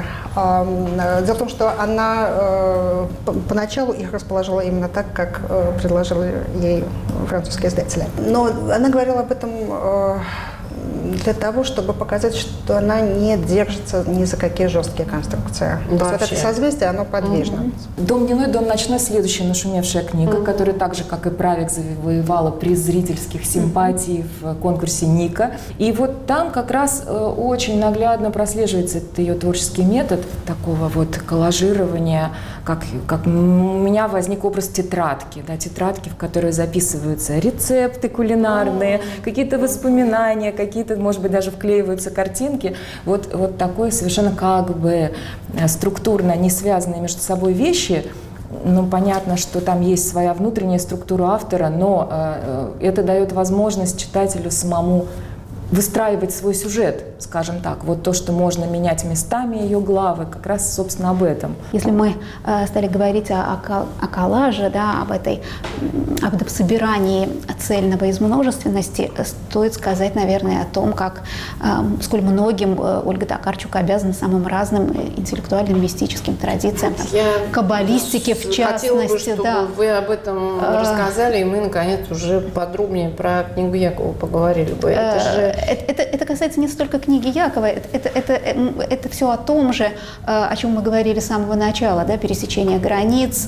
Speaker 3: Э, дело в том, что она э, поначалу их расположила именно так, как э, предложил ей французский издатели. Но она говорила об этом э, для того, чтобы показать, что она не держится ни за какие жесткие конструкции. То есть вот это созвездие, оно подвижно.
Speaker 5: Mm-hmm. «Дом дневной, дом ночной» – следующая нашумевшая книга, mm-hmm. которая так же, как и «Правик», завоевала приз зрительских симпатий mm-hmm. в конкурсе Ника. И вот там как раз э, очень наглядно прослеживается этот ее творческий метод такого вот коллажирования, как, как у меня возник образ тетрадки, да, тетрадки, в которые записываются рецепты кулинарные, mm-hmm. какие-то воспоминания, какие-то, может быть, даже вклеиваются картинки. Вот, вот такой совершенно как бы структурно не связанные между собой вещи. Ну, понятно, что там есть своя внутренняя структура автора, но э, это дает возможность читателю самому выстраивать свой сюжет, скажем так. Вот то, что можно менять местами ее главы, как раз, собственно, об этом.
Speaker 4: Если мы э, стали говорить о, о коллаже, да, об этой, об этом собирании цельного из множественности, стоит сказать, наверное, о том, как, э, сколь многим э, Ольга Токарчук обязана самым разным интеллектуальным мистическим традициям, там, каббалистике, в частности.
Speaker 2: Хотела бы, чтобы да. вы об этом э, рассказали, и мы, наконец, уже подробнее про книгу Якова поговорили бы. Это же
Speaker 4: Это, это, это касается не столько книги Якова, это, это, это, это все о том же, о чем мы говорили с самого начала, да, пересечение границ,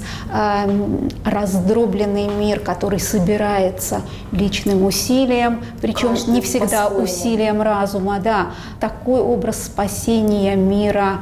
Speaker 4: раздробленный мир, который собирается личным усилием, причем Каждый не всегда по-своему. усилием разума, да, такой образ спасения мира,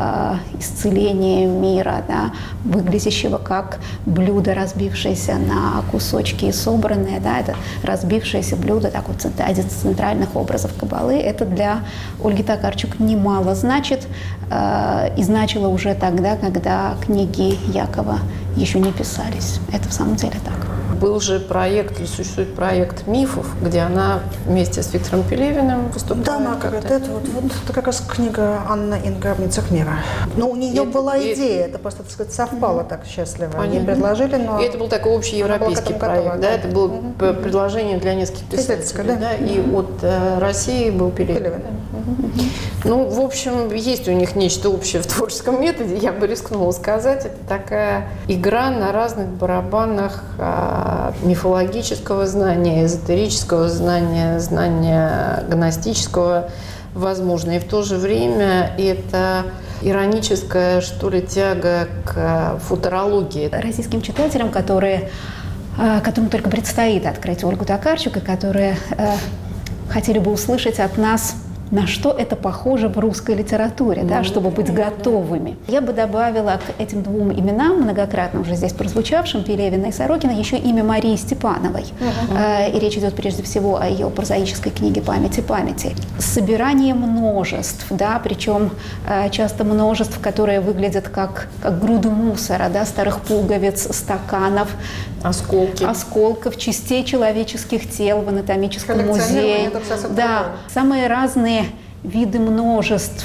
Speaker 4: исцеления мира, да, выглядящего как блюдо, разбившееся на кусочки и собранное, да, это разбившееся блюдо, такой один из центральных образов каббалы, это для Ольги Токарчук немало значит, э, и значило уже тогда, когда книги Якова еще не писались. Это в самом деле так.
Speaker 2: Был же проект, или существует проект «Мифов», где она вместе с Виктором Пелевиным выступала.
Speaker 3: Да, Маргарет, это, вот, вот, это как раз книга Анна и на гробницах мира. Но у нее это, была и, идея, это просто, так сказать, совпало mm-hmm. так счастливо. Понятно. Они предложили, но…
Speaker 2: И это был такой общий европейский проект, готова, да? да? Это было mm-hmm. предложение для нескольких писателей, да? да? И от э, России был Пелевин. Пелевин. Mm-hmm. Ну, в общем, есть у них нечто общее в творческом методе, я бы рискнула сказать. Это такая игра на разных барабанах э, мифологического знания, эзотерического знания, знания гностического, возможно. И в то же время это ироническая, что ли, тяга к футурологии.
Speaker 4: Российским читателям, которые, которым только предстоит открыть Ольгу Токарчук, и которые э, хотели бы услышать от нас, на что это похоже в русской литературе, да, чтобы быть готовыми. Я бы добавила к этим двум именам, многократно уже здесь прозвучавшим, Пелевина и Сорокина, еще имя Марии Степановой. Uh-huh. И речь идет прежде всего о ее прозаической книге «Памяти памяти». Собирание множеств, да, причем часто множеств, которые выглядят как, как груды мусора, да, старых пуговиц, стаканов,
Speaker 2: Осколки.
Speaker 4: осколков, частей человеческих тел в анатомическом музее. Да, самые разные виды множеств,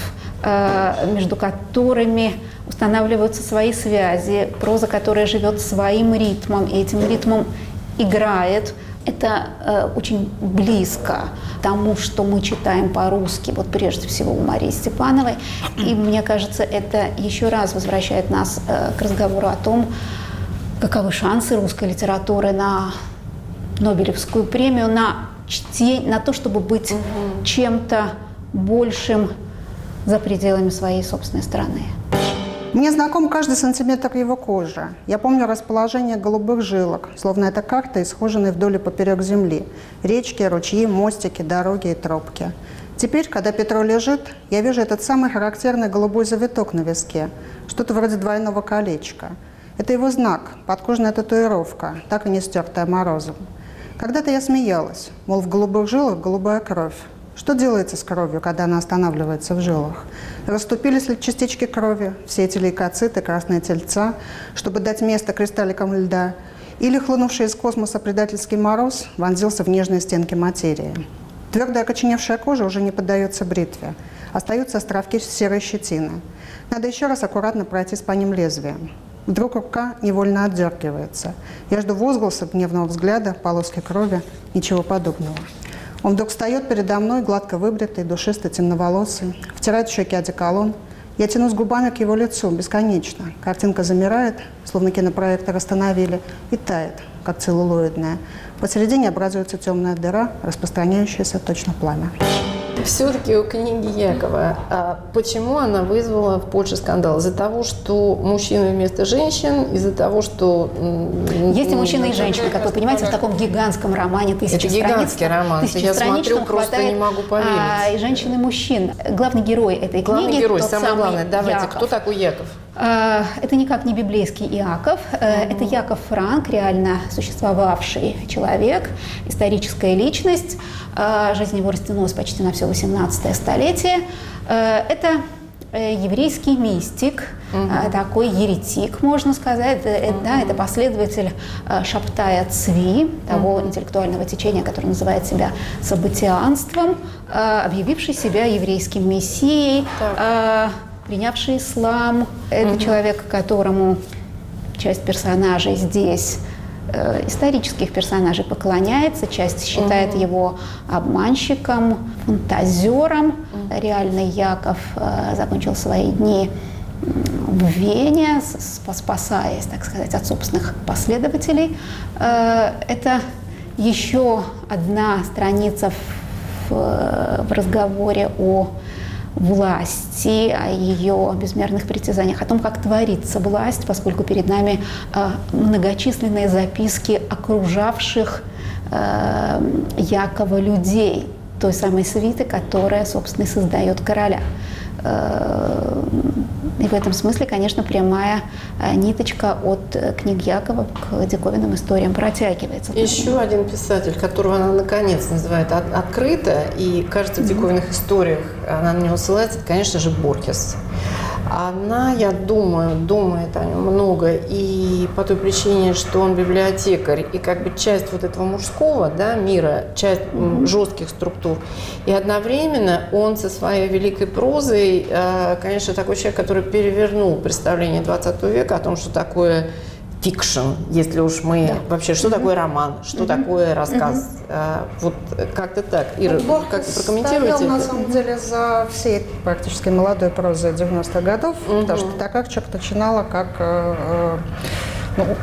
Speaker 4: между которыми устанавливаются свои связи, проза, которая живет своим ритмом, и этим ритмом играет. Это э, очень близко тому, что мы читаем по-русски, вот прежде всего у Марии Степановой. И мне кажется, это еще раз возвращает нас э, к разговору о том, каковы шансы русской литературы на Нобелевскую премию, на чтение, на то, чтобы быть угу. чем-то большим за пределами своей собственной страны.
Speaker 3: Мне знаком каждый сантиметр его кожи. Я помню расположение голубых жилок, словно это карта, исхоженная вдоль и поперек земли. Речки, ручьи, мостики, дороги и тропки. Теперь, когда Петро лежит, я вижу этот самый характерный голубой завиток на виске, что-то вроде двойного колечка. Это его знак, подкожная татуировка, так и не стертая морозом. Когда-то я смеялась, мол, в голубых жилах голубая кровь. Что делается с кровью, когда она останавливается в жилах? Расступились ли частички крови, все эти лейкоциты, красные тельца, чтобы дать место кристалликам льда? Или хлынувший из космоса предательский мороз вонзился в нежные стенки материи? Твердая окоченевшая кожа уже не поддается бритве. Остаются островки серой щетины. Надо еще раз аккуратно пройтись по ним лезвием. Вдруг рука невольно отдергивается. Я жду возгласа, гневного взгляда, полоски крови, ничего подобного. Он вдруг встает передо мной, гладко выбритый, душистый, темноволосый, втирает в щеки одеколон. Я тянусь губами к его лицу, бесконечно. Картинка замирает, словно кинопроектор остановили, и тает, как целлулоидная. Посередине образуется темная дыра, распространяющаяся точно пламя.
Speaker 2: Все-таки у книги Якова, а почему она вызвала в Польше скандал? Из-за того, что мужчины вместо женщин, из-за того, что...
Speaker 4: Есть и мужчины, и женщины, как вы понимаете, в таком гигантском романе тысячи страниц.
Speaker 2: Это гигантский роман, я смотрю, просто не могу поверить.
Speaker 4: А, и женщин, и мужчин. Главный герой этой
Speaker 2: Главный
Speaker 4: книги,
Speaker 2: герой,
Speaker 4: тот
Speaker 2: самое
Speaker 4: самый
Speaker 2: главное, давайте,
Speaker 4: Яков.
Speaker 2: кто такой Яков?
Speaker 4: Это никак не библейский Иаков, mm-hmm. это Яков Франк, реально существовавший человек, историческая личность, жизнь его растянулась почти на все восемнадцатое столетие. Это еврейский мистик, mm-hmm. такой еретик, можно сказать, mm-hmm. да, это последователь Шабтая Цви, того mm-hmm. интеллектуального течения, которое называет себя событианством, объявивший себя еврейским мессией, mm-hmm. принявший ислам. Это угу. человек, которому часть персонажей здесь, э, исторических персонажей, поклоняется, часть считает угу. его обманщиком, фантазером. Угу. Реальный Яков э, закончил свои дни в Вене, спасаясь, так сказать, от собственных последователей. Э, это еще одна страница в, в разговоре о власти, о ее безмерных притязаниях, о том, как творится власть, поскольку перед нами э, многочисленные записки окружавших э, Якова людей, той самой свиты, которая, собственно, и создает короля. Э, и в этом смысле, конечно, прямая э, ниточка от э, книг Якова к диковинным историям протягивается.
Speaker 2: Еще один писатель, которого она наконец называет от, открыто, и, кажется, в диковинных историях она на него ссылается, это, конечно же, Борхес. Она, я думаю, думает о нем много, и по той причине, что он библиотекарь, и как бы часть вот этого мужского, да, мира, часть mm-hmm. жестких структур. И одновременно он со своей великой прозой, конечно, такой человек, который перевернул представление двадцатого века о том, что такое фикшн, если уж мы да. вообще, что mm-hmm. такое роман, что mm-hmm. такое рассказ. Mm-hmm. А, вот как-то так. Ира,
Speaker 3: ну,
Speaker 2: как-то прокомментируйте
Speaker 3: стоял,
Speaker 2: это?
Speaker 3: на самом деле, за всей практически молодой прозой девяностых годов, mm-hmm. потому что Токарчук начинала как... Э, э, ну,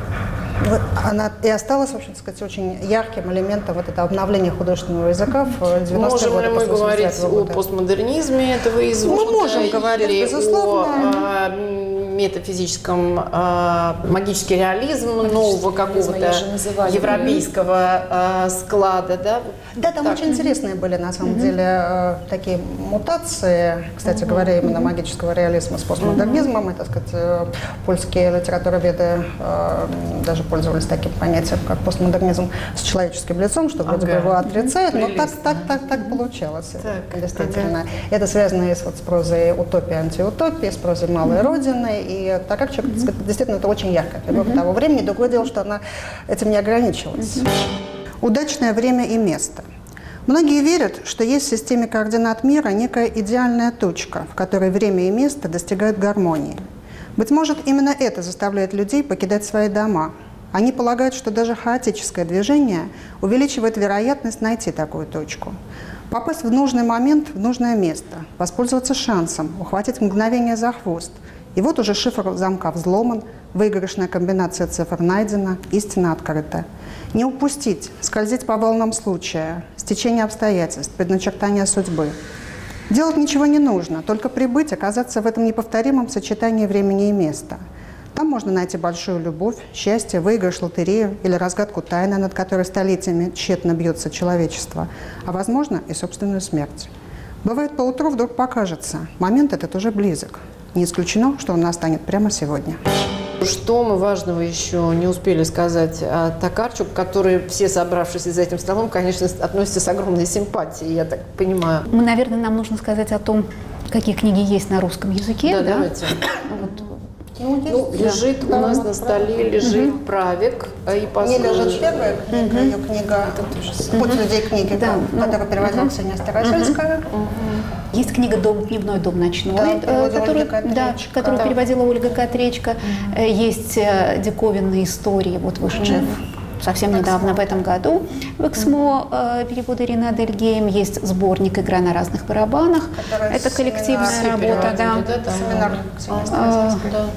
Speaker 3: она и осталась, в общем сказать, очень ярким элементом вот этого обновления художественного языка в девяностые годы.
Speaker 2: Можем ли мы говорить о постмодернизме этого извода?
Speaker 3: Мы можем говорить, безусловно.
Speaker 2: О метафизическом, э, магический реализм нового какого-то европейского э, склада, да?
Speaker 3: Да, там
Speaker 2: так.
Speaker 3: очень интересные были, на самом
Speaker 2: угу. деле,
Speaker 3: э, такие мутации, кстати угу. говоря, именно магического реализма с постмодернизмом, угу. и, так сказать, э, польские литературоведы э, даже пользовались таким понятием, как постмодернизм с человеческим лицом, что вроде ага. бы его отрицает, но так, так, так, так получалось, так, действительно. Ага. Это связано и с, вот, с прозой утопии, антиутопии, с прозой малой угу. родины. И Токарчук, mm-hmm. действительно, это очень яркая фигура mm-hmm. того времени. Другое дело, что она этим не ограничилась. Mm-hmm. Удачное время и место. Многие верят, что есть в системе координат мира некая идеальная точка, в которой время и место достигают гармонии. Быть может, именно это заставляет людей покидать свои дома. Они полагают, что даже хаотическое движение увеличивает вероятность найти такую точку. Попасть в нужный момент, в нужное место, воспользоваться шансом, ухватить мгновение за хвост. И вот уже шифр замка взломан, выигрышная комбинация цифр найдена, истина открыта. Не упустить, скользить по волнам случая, стечение обстоятельств, предначертания судьбы. Делать ничего не нужно, только прибыть, оказаться в этом неповторимом сочетании времени и места. Там можно найти большую любовь, счастье, выигрыш, лотерею или разгадку тайны, над которой столетиями тщетно бьется человечество, а, возможно, и собственную смерть. Бывает, поутру вдруг покажется, момент этот уже близок. Не исключено, что он настанет прямо сегодня.
Speaker 2: Что мы важного еще не успели сказать о Токарчук, который все, собравшиеся за этим столом, конечно, относятся с огромной симпатией, я так понимаю.
Speaker 4: Мы, наверное, нам нужно сказать о том, какие книги есть на русском языке.
Speaker 2: Да,
Speaker 4: да?
Speaker 2: давайте.
Speaker 4: Вот.
Speaker 2: Ну, ну, лежит да. у нас на столе, лежит угу. правик. И
Speaker 3: по... Не лежит первая книга, угу. ее книга «Путь людей книги», да. которая ну, переводилась угу. Инесса Старосельская. Угу.
Speaker 4: Есть книга «Дом дневной, дом ночной», да, которую, да, которую да. переводила Ольга Котречко. Угу. Есть диковинные истории, вот вышедшие угу. совсем недавно, в этом году. В «Эксмо» э, перевод Ирины Адельгейм. Есть сборник «Игра на разных барабанах». Который это коллективная работа. Да.
Speaker 3: Да, семинар.
Speaker 4: Э,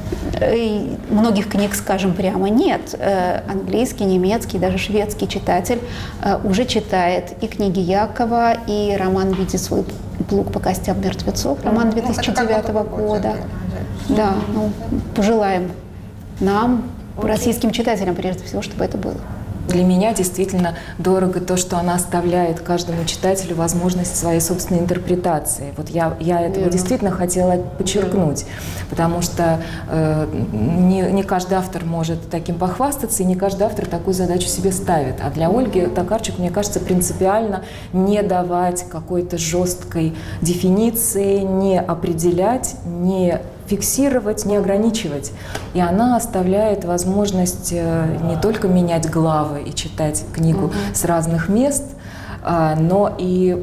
Speaker 4: э, многих книг, скажем прямо, нет. Э, английский, немецкий, даже шведский читатель э, уже читает и книги Якова, и роман «Види свой плуг по костям мертвецов», роман две тысячи девятого года. Да, ну, пожелаем нам, российским читателям, прежде всего, чтобы это было.
Speaker 5: Для меня действительно дорого то, что она оставляет каждому читателю возможность своей собственной интерпретации. Вот я, я этого Верно. действительно хотела подчеркнуть, Верно. потому что э, не, не каждый автор может таким похвастаться, и не каждый автор такую задачу себе ставит. А для Ольги Токарчук, мне кажется, принципиально не давать какой-то жесткой дефиниции, не определять, не фиксировать, не ограничивать. И она оставляет возможность не только менять главы и читать книгу mm-hmm. с разных мест, но и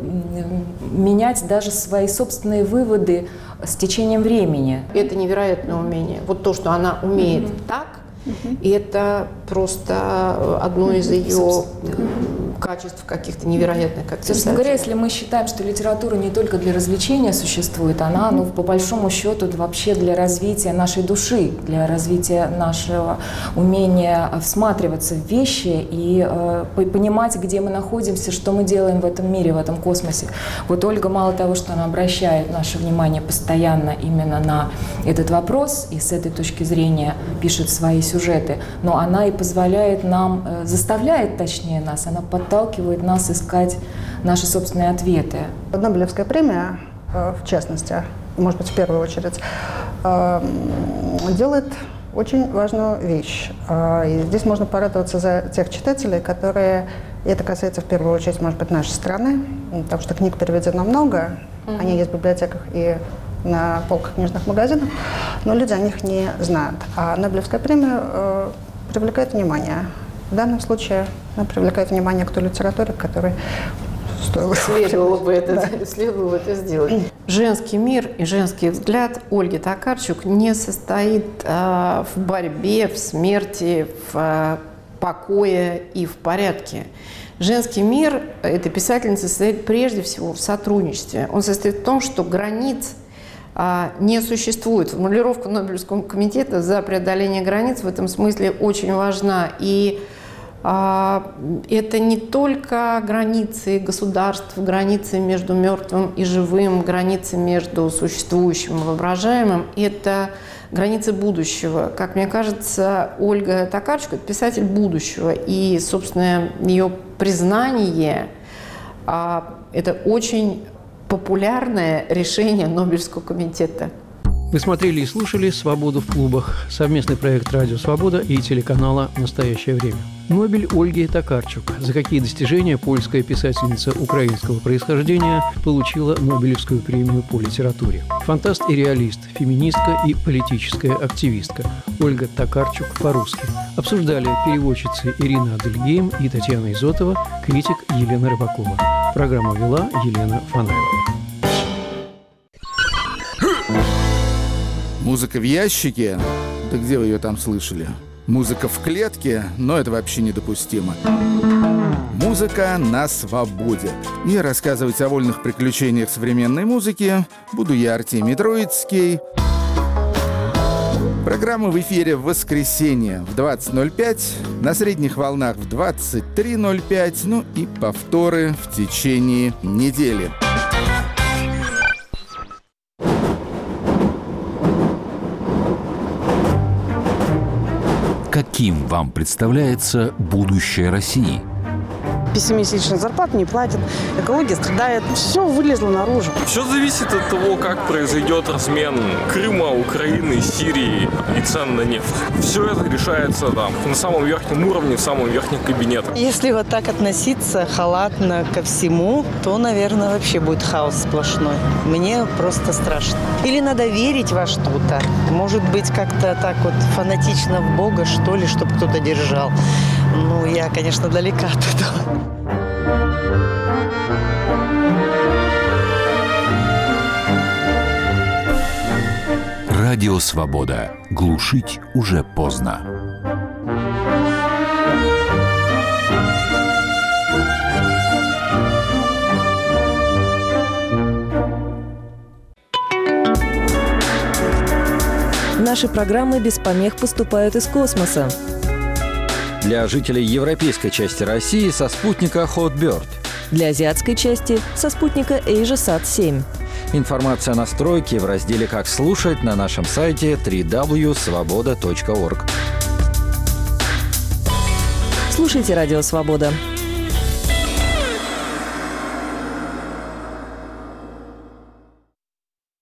Speaker 5: менять даже свои собственные выводы с течением времени.
Speaker 2: Это невероятное умение. Вот то, что она умеет mm-hmm. так, mm-hmm. и это просто одно из ее mm-hmm. качеств каких-то невероятных, как
Speaker 5: Собственно говоря, если мы считаем, что литература не только для развлечения существует, она, ну, по большому счету, вообще для развития нашей души, для развития нашего умения всматриваться в вещи и э, понимать, где мы находимся, что мы делаем в этом мире, в этом космосе. Вот Ольга, мало того, что она обращает наше внимание постоянно именно на этот вопрос и с этой точки зрения пишет свои сюжеты, но она и позволяет нам, э, заставляет, точнее, нас, она подталкивает подталкивает нас искать наши собственные ответы.
Speaker 3: Нобелевская премия, в частности, может быть, в первую очередь, делает очень важную вещь. И здесь можно порадоваться за тех читателей, которые, и это касается в первую очередь, может быть, нашей страны, потому что книг переведено много, mm-hmm. они есть в библиотеках и на полках книжных магазинов, но люди о них не знают. А Нобелевская премия привлекает внимание. В данном случае она привлекает внимание к той литературе, которой стоило
Speaker 2: следовало бы это, да. следовало это сделать. Женский мир и женский взгляд Ольги Токарчук не состоит а, в борьбе, в смерти, в а, покое и в порядке. Женский мир этой писательницы состоит прежде всего в сотрудничестве. Он состоит в том, что границ а, не существует. Формулировка Нобелевского комитета за преодоление границ в этом смысле очень важна. И это не только границы государств, границы между мертвым и живым, границы между существующим и воображаемым. Это границы будущего. Как мне кажется, Ольга Токарчук – это писатель будущего. И, собственно, ее признание – это очень популярное решение Нобелевского комитета.
Speaker 1: Вы смотрели и слушали «Свободу в клубах» – совместный проект «Радио Свобода» и телеканала «Настоящее время». Нобель Ольги Токарчук. За какие достижения польская писательница украинского происхождения получила Нобелевскую премию по литературе. Фантаст и реалист, феминистка и политическая активистка Ольга Токарчук по-русски. Обсуждали переводчицы Ирина Адельгейм и Татьяна Изотова, критик Елена Рыбакова. Программу вела Елена Фанайлова.
Speaker 7: Музыка в ящике? Да где вы ее там слышали? Музыка в клетке? Но это вообще недопустимо. Музыка на свободе. И рассказывать о вольных приключениях современной музыки буду я, Артемий Троицкий. Программа в эфире в воскресенье в двадцать ноль пять, на средних волнах в двадцать три ноль пять, ну и повторы в течение недели.
Speaker 8: Каким вам представляется будущее России? пессимистично, зарплату не платят, экология страдает. Все вылезло наружу.
Speaker 9: Все зависит от того, как произойдет размен Крыма, Украины, Сирии и цен на нефть. Все это решается там на самом верхнем уровне, в самом верхнем кабинете.
Speaker 10: Если вот так относиться халатно ко всему, то, наверное, вообще будет хаос сплошной. Мне просто страшно. Или надо верить во что-то. Может быть, как-то так вот фанатично в Бога, что ли, чтобы кто-то держал. Ну, я, конечно, далека от этого.
Speaker 11: Радио «Свобода». Глушить уже поздно.
Speaker 12: Наши программы без помех поступают из космоса.
Speaker 13: Для жителей европейской части России со спутника Hotbird.
Speaker 12: Для азиатской части со спутника AsiaSat семь.
Speaker 13: Информация о настройке в разделе «Как слушать» на нашем сайте дабл-ю дабл ю дабл ю точка свобода точка орг.
Speaker 12: Слушайте «Радио Свобода».